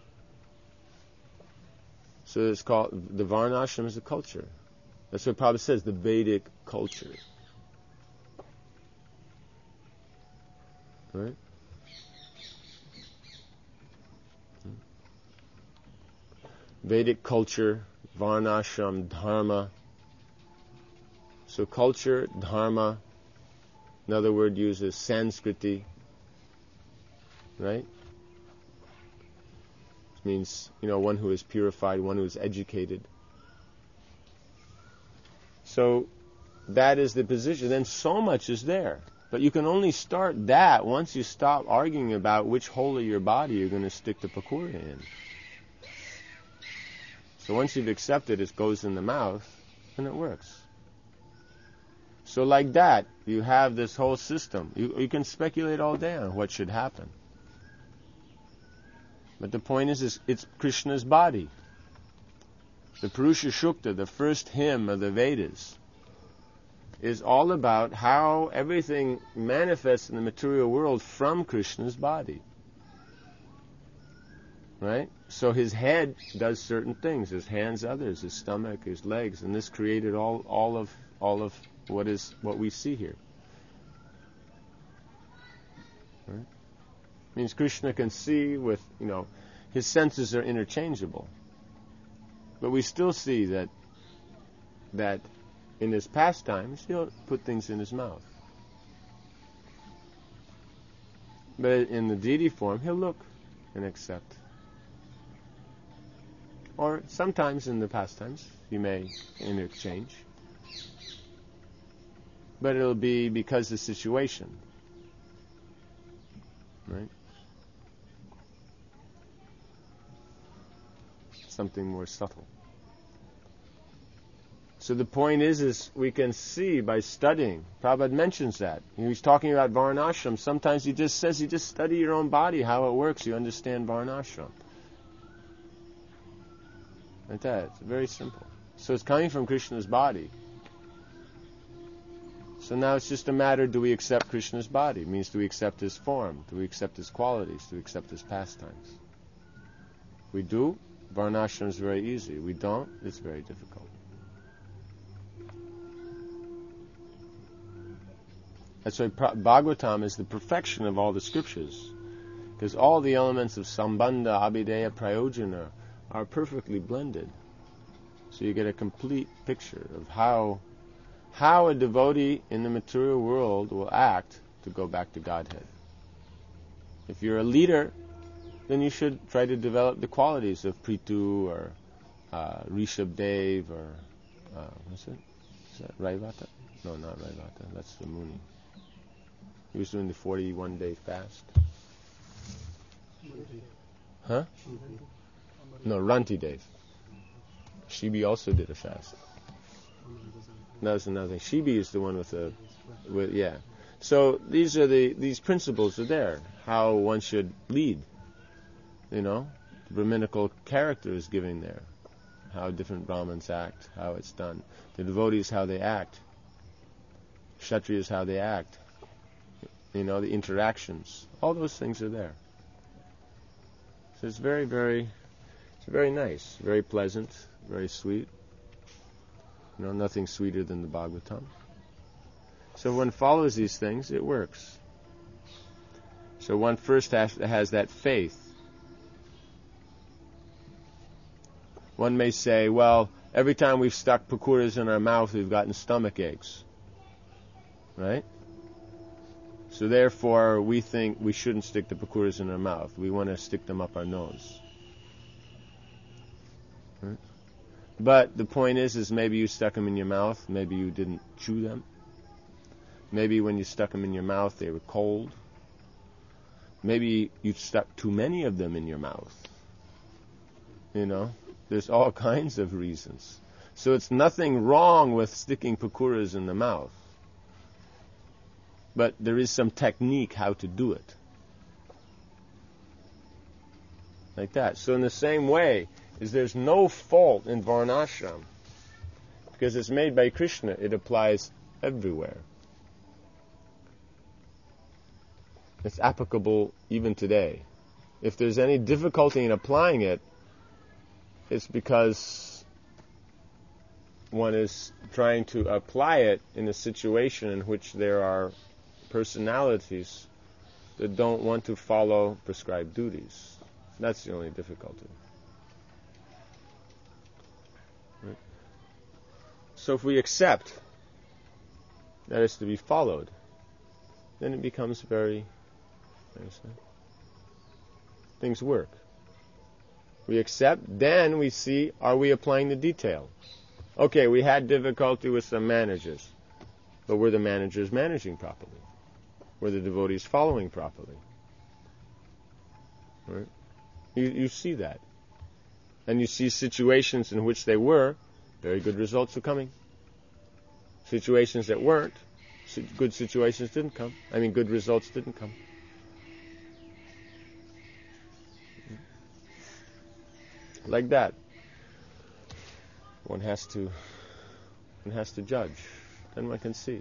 So it's called, the Varnashram is a culture. That's what Prabhupada says, the Vedic culture. Right? Vedic culture, Varnashram, Dharma. So culture, Dharma, another word used is Sanskriti, right? It means, one who is purified, one who is educated. So that is the position. Then so much is there. But you can only start that once you stop arguing about which hole of your body you're going to stick the pakura in. So once you've accepted it goes in the mouth, then it works. So like that, you have this whole system. You can speculate all day on what should happen. But the point is it's Krishna's body. The Purusha Sukta, the first hymn of the Vedas, is all about how everything manifests in the material world from Krishna's body. Right? So his head does certain things, his hands others, his stomach, his legs, and this created all of what we see here. Right? Means Krishna can see with, his senses are interchangeable. But we still see that in his pastimes, he'll put things in his mouth. But in the deity form, he'll look and accept. Or sometimes in the pastimes, he may interchange. But it'll be because of the situation. Right? Something more subtle. So the point is we can see by studying. Prabhupada mentions that. He's talking about Varnashram. Sometimes he just says, you just study your own body, how it works. You understand Varnashram. Like that. It's very simple. So it's coming from Krishna's body. So now it's just a matter, do we accept Krishna's body? It means, do we accept his form? Do we accept his qualities? Do we accept his pastimes? If we do, Varnashram is very easy. If we don't, it's very difficult. That's why Bhagavatam is the perfection of all the scriptures. Because all the elements of Sambandha, Abhideya, Prayojana are perfectly blended. So you get a complete picture of how a devotee in the material world will act to go back to Godhead. If you're a leader, then you should try to develop the qualities of Prithu or Rishabdev or what's it? Is that Raivata? No, not Raivata. That's the Muni. He was doing the 41-day fast. Huh? No, Rantidev. Shibi also did a fast. That was another thing. Shibi is the one with. So these principles are there. How one should lead. The Brahminical character is given there. How different Brahmins act, how it's done. The devotees, how they act. Kshatriyas, how they act. The interactions. All those things are there. So it's very, very, very nice, very pleasant, very sweet. Nothing sweeter than the Bhagavatam. So if one follows these things, it works. So one first has that faith. One may say, well, every time we've stuck pakuras in our mouth, we've gotten stomach aches. Right? So therefore, we think we shouldn't stick the pakuras in our mouth. We want to stick them up our nose. Right? But the point is maybe you stuck them in your mouth, maybe you didn't chew them. Maybe when you stuck them in your mouth, they were cold. Maybe you stuck too many of them in your mouth. There's all kinds of reasons. So it's nothing wrong with sticking pakuras in the mouth. But there is some technique how to do it. Like that. So in the same way, there's no fault in Varnashram. Because it's made by Krishna, it applies everywhere. It's applicable even today. If there's any difficulty in applying it, it's because one is trying to apply it in a situation in which there are personalities that don't want to follow prescribed duties. That's the only difficulty. Right? So if we accept that it's to be followed, then it becomes things work. We accept, then we see, are we applying the detail? Okay, we had difficulty with some managers, but were the managers managing properly? Were the devotees following properly? Right? You see that. And you see situations in which they were, very good results are coming. Situations that weren't, good situations didn't come. Good results didn't come. Like that. One has to judge. Then one can see.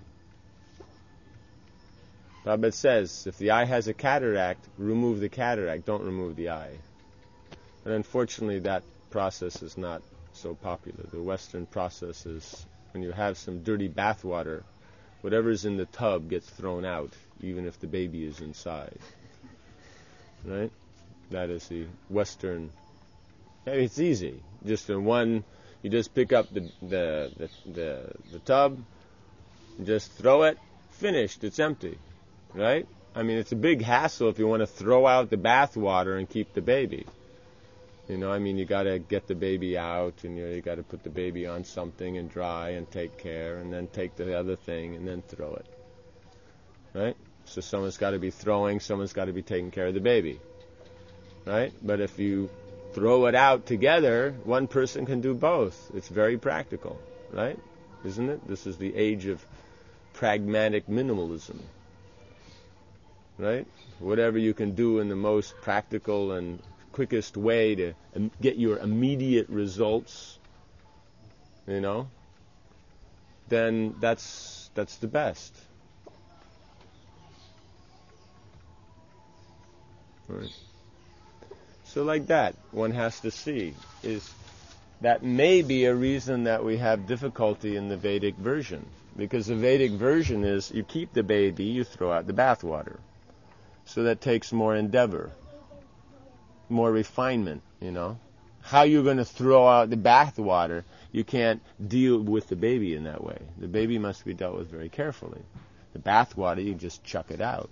Prabhupada says, if the eye has a cataract, remove the cataract, don't remove the eye. But unfortunately, that process is not so popular. The Western process is, when you have some dirty bathwater, whatever's in the tub gets thrown out, even if the baby is inside. Right? That is the Western. It's easy. Just in one, you just pick up the tub, just throw it, finished, it's empty. Right? It's a big hassle if you want to throw out the bath water and keep the baby. You got to get the baby out, and you got to put the baby on something and dry and take care, and then take the other thing and then throw it. Right? So someone's got to be throwing, someone's got to be taking care of the baby. Right? But if you throw it out together, one person can do both. It's very practical. Right? Isn't it? This is the age of pragmatic minimalism. Right? Whatever you can do in the most practical and quickest way to get your immediate results, then that's the best. Right. So like that, one has to see, is that may be a reason that we have difficulty in the Vedic version. Because the Vedic version is, you keep the baby, you throw out the bathwater. So that takes more endeavor, more refinement, How you're going to throw out the bathwater, you can't deal with the baby in that way. The baby must be dealt with very carefully. The bathwater, you just chuck it out.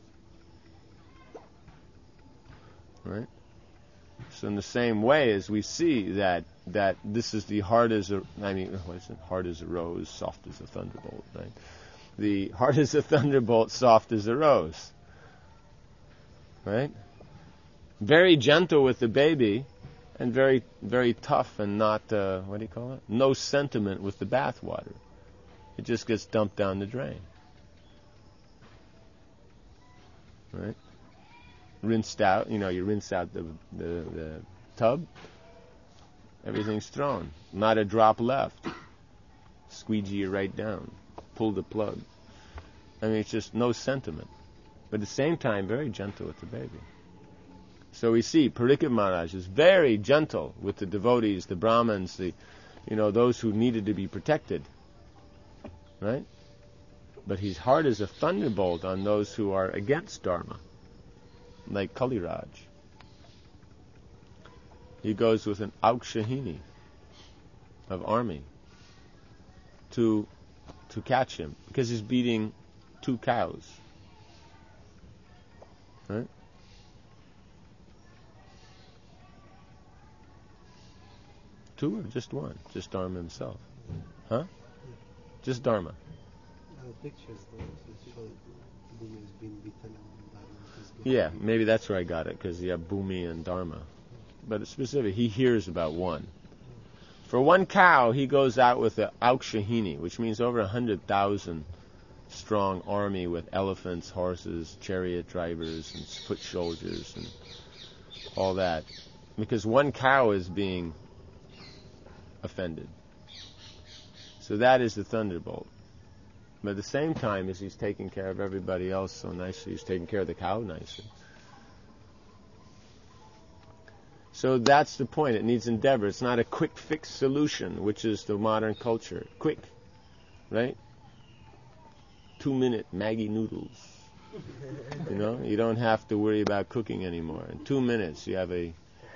Right? So in the same way as we see that this is the hard as a rose, soft as a thunderbolt, right? The hard as a thunderbolt, soft as a rose. Right? Very gentle with the baby, and very, very tough and not, no sentiment with the bathwater. It just gets dumped down the drain. Right? Rinsed out, you rinse out the tub, everything's thrown. Not a drop left. Squeegee it right down. Pull the plug. I mean, it's just no sentiment. But at the same time, very gentle with the baby. So we see Parikshit Maharaj is very gentle with the devotees, the Brahmins, those who needed to be protected. Right? But he's hard as a thunderbolt on those who are against Dharma, like Kaliraj. He goes with an Aukshahini of army to catch him, because he's beating 2 cows. Right? Two or just one? Just Dharma himself. Huh? Just Dharma. Pictures though show Bhumi has been beaten and Dharma is Yeah, maybe that's where I got it, because you have Bhumi and Dharma. But it's specific. He hears about one. For 1 cow, he goes out with the Aukshahini, which means over 100,000 strong army with elephants, horses, chariot drivers, and foot soldiers, and all that. Because 1 cow is being offended. So that is the thunderbolt. But at the same time, as he's taking care of everybody else so nicely, he's taking care of the cow nicely. So that's the point. It needs endeavor. It's not a quick fix solution, which is the modern culture. Quick, right? 2-minute Maggi noodles. You don't have to worry about cooking anymore. In 2 minutes, you have a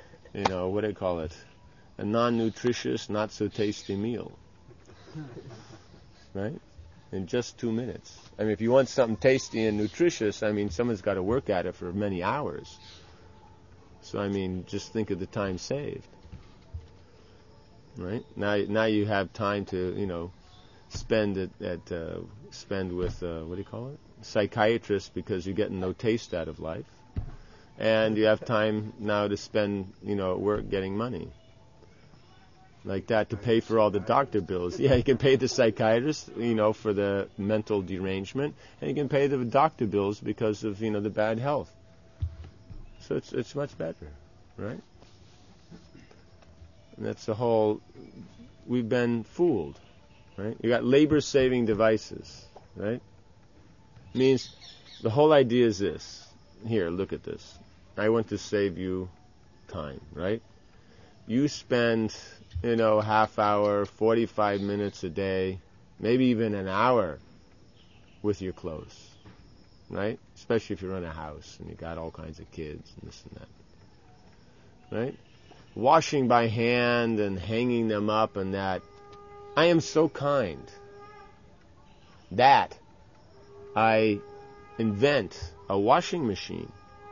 non-nutritious, not so tasty meal. Right? In just 2 minutes. I mean, if you want something tasty and nutritious, I mean, someone's got to work at it for many hours. So, I mean, just think of the time saved. Right? Now you have time to, spend with, what do you call it? Psychiatrists, because you're getting no taste out of life. And you have time now to spend, at work getting money. Like that, to pay for all the doctor bills. Yeah, you can pay the psychiatrist, for the mental derangement, and you can pay the doctor bills because of, the bad health. So it's much better, right? And that's the whole, we've been fooled, right? You got labor-saving devices, right? Means the whole idea is this. Here, look at this. I want to save you time, right? You spend, half hour, 45 minutes a day, maybe even an hour with your clothes, right? Especially if you run a house and you got all kinds of kids and this and that, right? Washing by hand and hanging them up and that. I am so kind that I invent a washing machine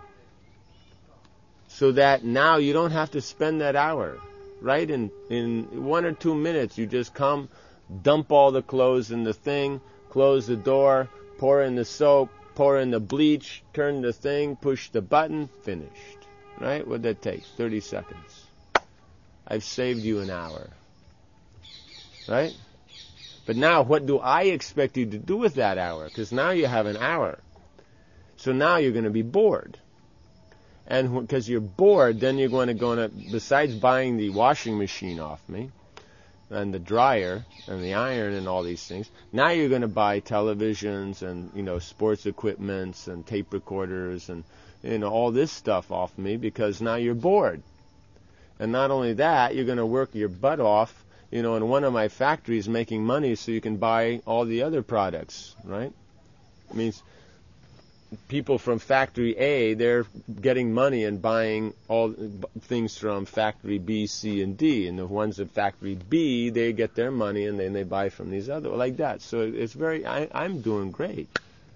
so that now you don't have to spend that hour, right? In 1 or 2 minutes, you just come, dump all the clothes in the thing, close the door, pour in the soap, pour in the bleach, turn the thing, push the button, finished. Right? What'd that take? 30 seconds. I've saved you an hour. Right? But now, what do I expect you to do with that hour? Because now you have an hour. So now you're going to be bored. And because you're bored, then you're going to, besides buying the washing machine off me, and the dryer, and the iron, and all these things, now you're going to buy televisions, and, sports equipments, and tape recorders, and, all this stuff off me, because now you're bored. And not only that, you're going to work your butt off, in one of my factories making money so you can buy all the other products, right? It means people from factory A, they're getting money and buying all things from factory B, C, and D. And the ones at factory B, they get their money and then they buy from these other, like that. So it's I'm doing great.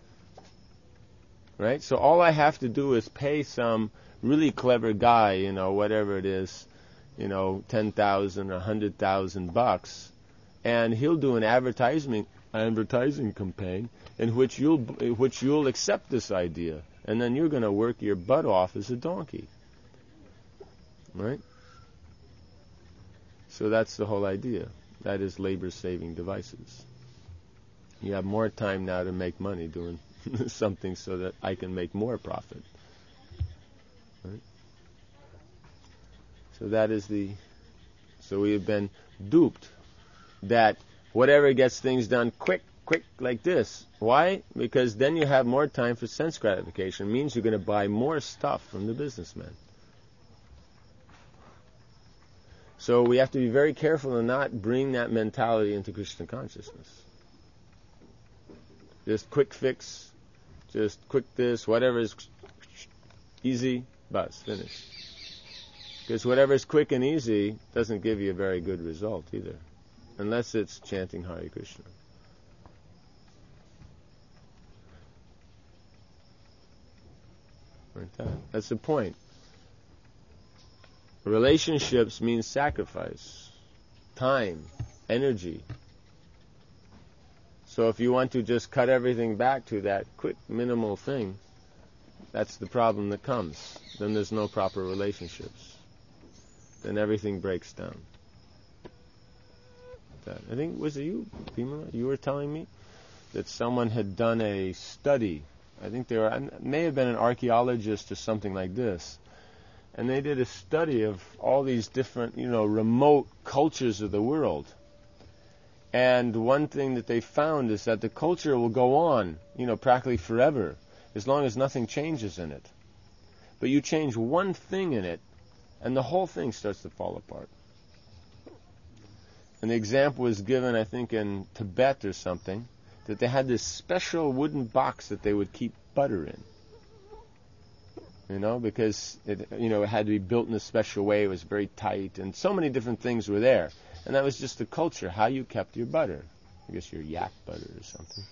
Right? So all I have to do is pay some really clever guy, whatever it is, 10,000 or 100,000 bucks, and he'll do an advertising campaign in which you'll accept this idea, and then you're going to work your butt off as a donkey, right? So that's the whole idea. That is labor-saving devices. You have more time now to make money doing something so that I can make more profit. Right? So that is so we have been duped that whatever gets things done quick like this. Why? Because then you have more time for sense gratification. It means you're going to buy more stuff from the businessman. So we have to be very careful to not bring that mentality into Krishna consciousness. Just quick fix, just quick this, whatever is easy, bus, finish. Because whatever is quick and easy doesn't give you a very good result either, unless it's chanting Hare Krishna. That's the point. Relationships mean sacrifice, time, energy. So if you want to just cut everything back to that quick, minimal thing, that's the problem that comes. Then there's no proper relationships. Then everything breaks down. I think, was it you, Bhimala? You were telling me that someone had done a study. I think they may have been an archaeologist or something like this. And they did a study of all these different, remote cultures of the world. And one thing that they found is that the culture will go on, practically forever, as long as nothing changes in it. But you change one thing in it, and the whole thing starts to fall apart. And the example was given, I think, in Tibet or something, that they had this special wooden box that they would keep butter in. Because it had to be built in a special way. It was very tight, and so many different things were there. And that was just the culture, how you kept your butter. I guess your yak butter or something,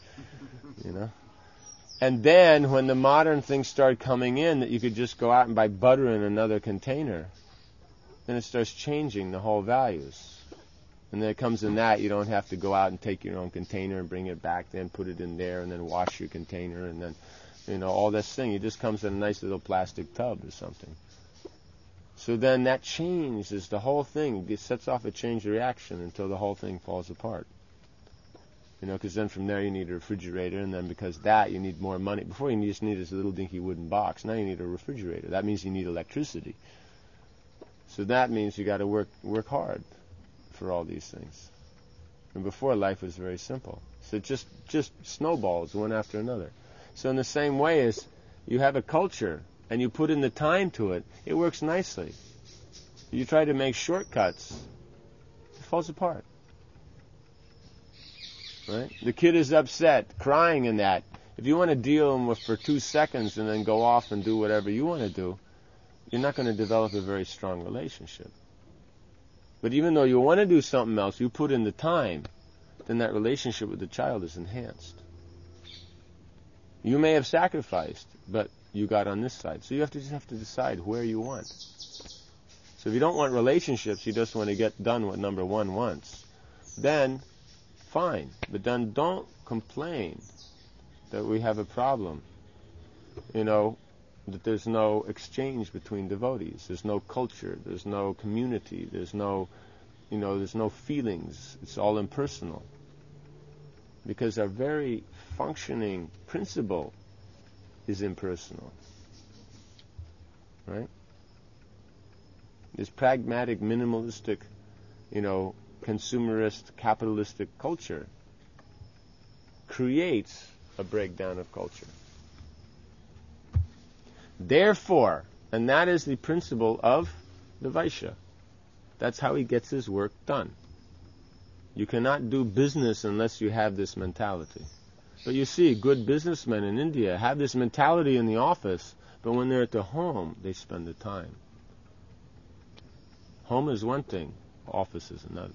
And then when the modern things started coming in, that you could just go out and buy butter in another container, then it starts changing the whole values. And then it comes in that you don't have to go out and take your own container and bring it back, then put it in there, and then wash your container, and then, all this thing. It just comes in a nice little plastic tub or something. So then that changes the whole thing. It sets off a chain reaction until the whole thing falls apart. Because then from there you need a refrigerator, and then because that you need more money. Before you just need this little dinky wooden box. Now you need a refrigerator. That means you need electricity. So that means you got to work hard for all these things. And before, life was very simple. So it just snowballs one after another. So in the same way as you have a culture and you put in the time to it, it works nicely. You try to make shortcuts, it falls apart. Right? The kid is upset, crying in that. If you want to deal him with for 2 seconds and then go off and do whatever you want to do, you're not going to develop a very strong relationship. But even though you want to do something else, you put in the time, then that relationship with the child is enhanced. You may have sacrificed, but you got on this side. So you just have to decide where you want. So if you don't want relationships, you just want to get done what number one wants, then fine. But then don't complain that we have a problem. That there's no exchange between devotees. There's no culture. There's no community. There's no feelings. It's all impersonal. Because our very functioning principle is impersonal. Right? This pragmatic, minimalistic, consumerist, capitalistic culture creates a breakdown of culture. Therefore, and that is the principle of the Vaishya. That's how he gets his work done. You cannot do business unless you have this mentality. But you see, good businessmen in India have this mentality in the office, but when they're at the home, they spend the time. Home is one thing, office is another.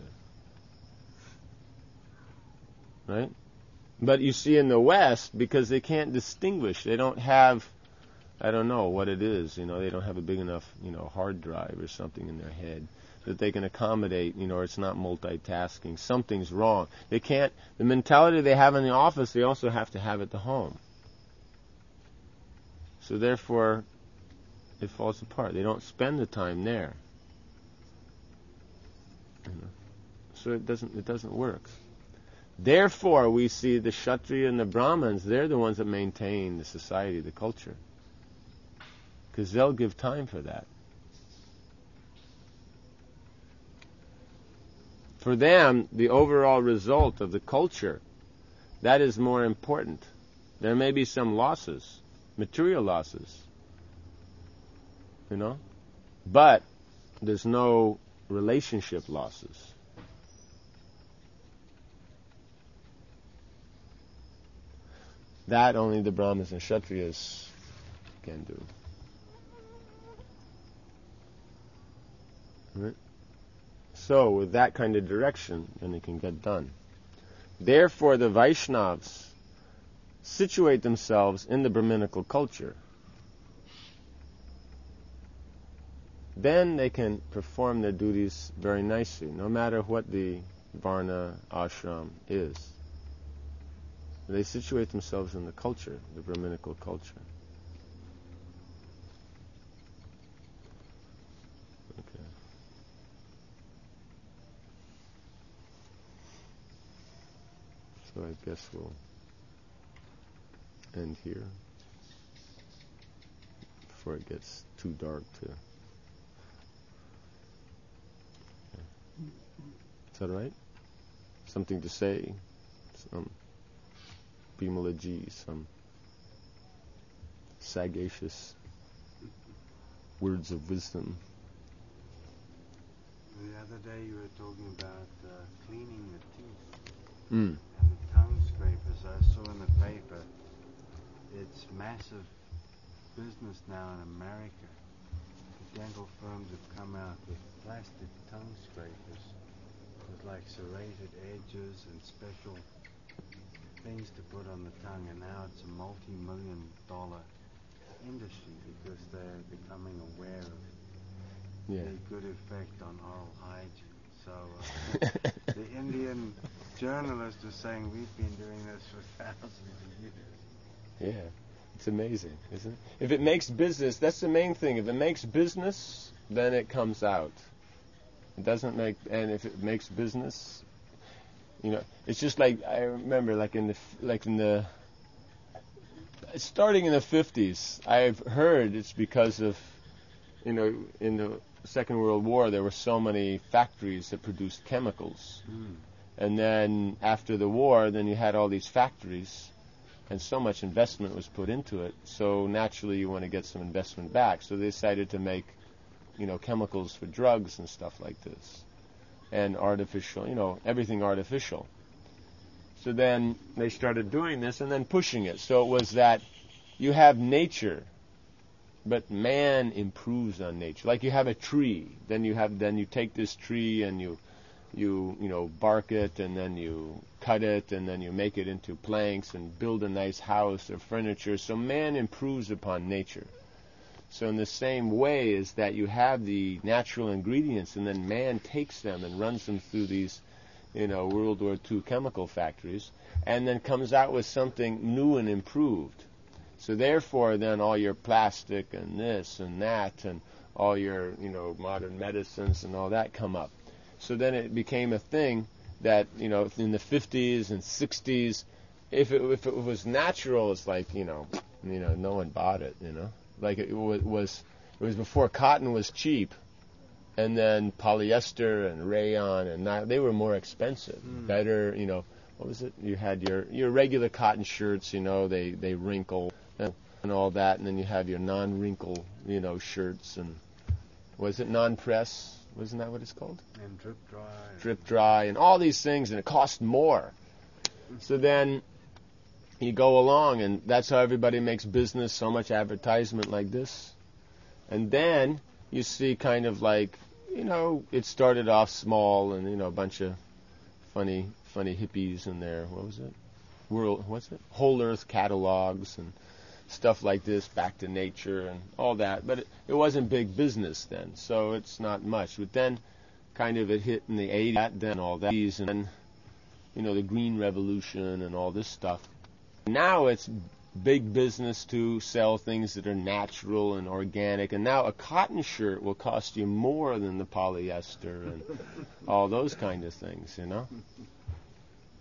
Right? But you see in the West, because they can't distinguish, they don't have, I don't know what it is, they don't have a big enough, hard drive or something in their head that they can accommodate, or it's not multitasking. Something's wrong. They can't, the mentality they have in the office, they also have to have at the home. So therefore, it falls apart. They don't spend the time there. So it doesn't work. Therefore, we see the Kshatriya and the Brahmins, they're the ones that maintain the society, the culture. Because they'll give time for that. For them, the overall result of the culture, that is more important. There may be some losses, material losses, but there's no relationship losses. That only the Brahmins and Kshatriyas can do. Right? So, with that kind of direction, then it can get done. Therefore, the Vaishnavas situate themselves in the Brahminical culture. Then they can perform their duties very nicely, no matter what the Varna ashram is. They situate themselves in the culture, the Brahminical culture. Okay. So I guess we'll end here before it gets too dark to... Is that right? Something to say? Bimalaji, some sagacious words of wisdom. The other day you were talking about cleaning the teeth Mm. and the tongue scrapers. I saw in the paper it's massive business now in America. The dental firms have come out with plastic tongue scrapers with like serrated edges and special things to put on the tongue, and now it's a multi-million-dollar industry because they're becoming aware of the good effect on oral hygiene. So the Indian journalist was saying we've been doing this for thousands of years. Yeah, it's amazing, isn't it? If it makes business, that's the main thing. If it makes business, then it comes out. It doesn't make, and if it makes business, it's just like I remember, starting in the 50s, I've heard it's because of, in the Second World War, there were so many factories that produced chemicals, and then after the war, then you had all these factories, and so much investment was put into it. So naturally, you want to get some investment back. So they decided to make, chemicals for drugs and stuff like this. And artificial, everything artificial. So then they started doing this and then pushing it. So it was that you have nature, but man improves on nature. Like you have a tree, then you take this tree and you bark it, and then you cut it, and then you make it into planks and build a nice house or furniture. So man improves upon nature. So in the same way is that you have the natural ingredients, and then man takes them and runs them through these, World War II chemical factories, and then comes out with something new and improved. So therefore, then all your plastic and this and that and all your, modern medicines and all that come up. So then it became a thing that, in the 50s and 60s, if it was natural, it's like, no one bought it, Like it was before cotton was cheap, and then polyester and rayon and they were more expensive. Better, what was it? You had your regular cotton shirts, they wrinkle and all that, and then you have your non-wrinkle, shirts, and was it non-press? Wasn't that what it's called? And drip dry. Drip dry and all these things, and it cost more. So then you go along, and that's how everybody makes business, so much advertisement like this. And then you see kind of like, it started off small and, a bunch of funny hippies in there. What was it? Whole Earth catalogs and stuff like this, back to nature and all that. But it wasn't big business then, so it's not much. But then kind of it hit in the 80s, then all that, and then, the Green Revolution and all this stuff. Now it's big business to sell things that are natural and organic, and now a cotton shirt will cost you more than the polyester and all those kind of things,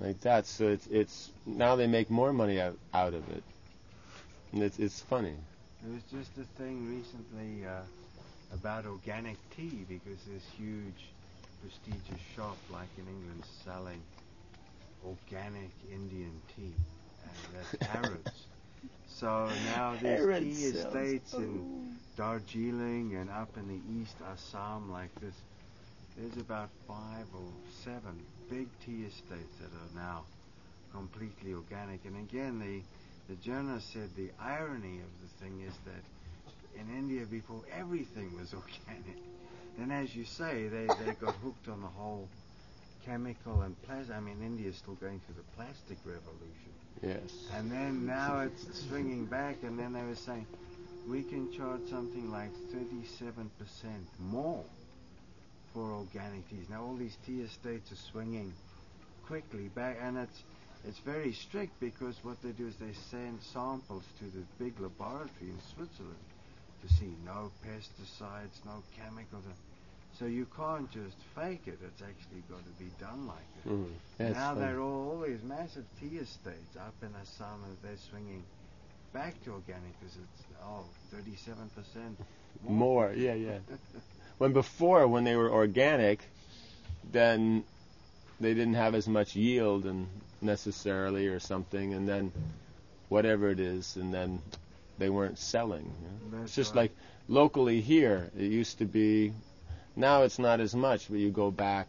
like that. So it's now they make more money out of it, and it's funny. There was just a thing recently about organic tea, because there's huge prestigious shop like in England selling organic Indian tea, and that's Harrods. So now there's Harrods tea sells- estates in Darjeeling and up in the east, Assam, like this. There's about 5 or 7 big tea estates that are now completely organic. And again, the journalist said the irony of the thing is that in India before everything was organic. Then, as you say, they got hooked on the whole chemical and plastic. I mean, India's still going through the plastic revolution. Yes. And then now it's swinging back, and then they were saying we can charge something like 37% more for organic teas. Now all these tea estates are swinging quickly back, and it's very strict, because what they do is they send samples to the big laboratory in Switzerland to see no pesticides, no chemicals. So you can't just fake it. It's actually got to be done like it. Mm. That's Now funny. they're all these massive tea estates up in Assam, and they're swinging back to organic because it's 37% More, yeah. When before, when they were organic, then they didn't have as much yield and necessarily or something, and then whatever it is, and then they weren't selling. You know? It's just right. like locally here, it used to be. Now it's not as much, but you go back,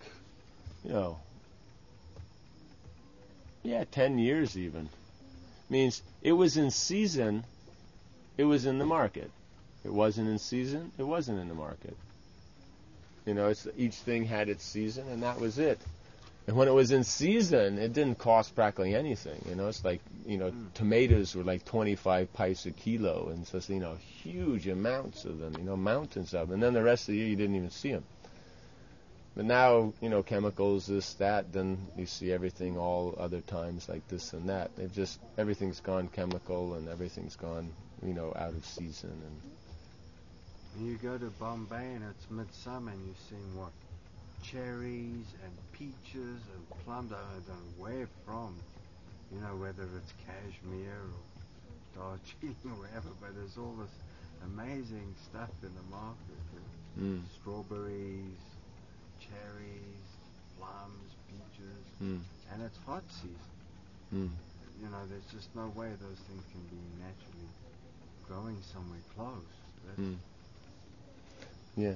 10 years even. Means it was in season, it was in the market. It wasn't in season, it wasn't in the market. Each thing had its season, and that was it. And when it was in season, it didn't cost practically anything. It's like, tomatoes were like 25 pice a kilo, and so, huge amounts of them, mountains of them. And then the rest of the year, you didn't even see them. But now, chemicals, this, that, then you see everything all other times like this and that. Everything's gone chemical, and everything's gone, out of season. And you go to Bombay and it's midsummer, and you're seeing what? Cherries and peaches and plums. I don't know where from, whether it's Kashmir or Darjeeling or wherever, but there's all this amazing stuff in the market. Strawberries, cherries, plums, peaches, and it's hot season. There's just no way those things can be naturally growing somewhere close. Yeah.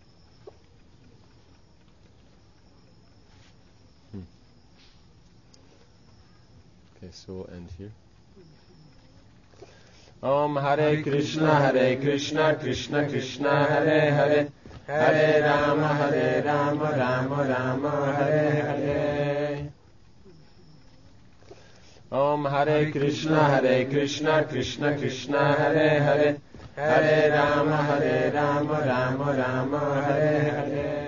Okay, so we'll end here. Om Hare Krishna, Krishna Krishna, Hare Hare, Hare Rama, Rama, Hare Hare. Om Hare Krishna, Krishna Krishna, Hare Hare, Hare Rama, Rama, Hare Hare.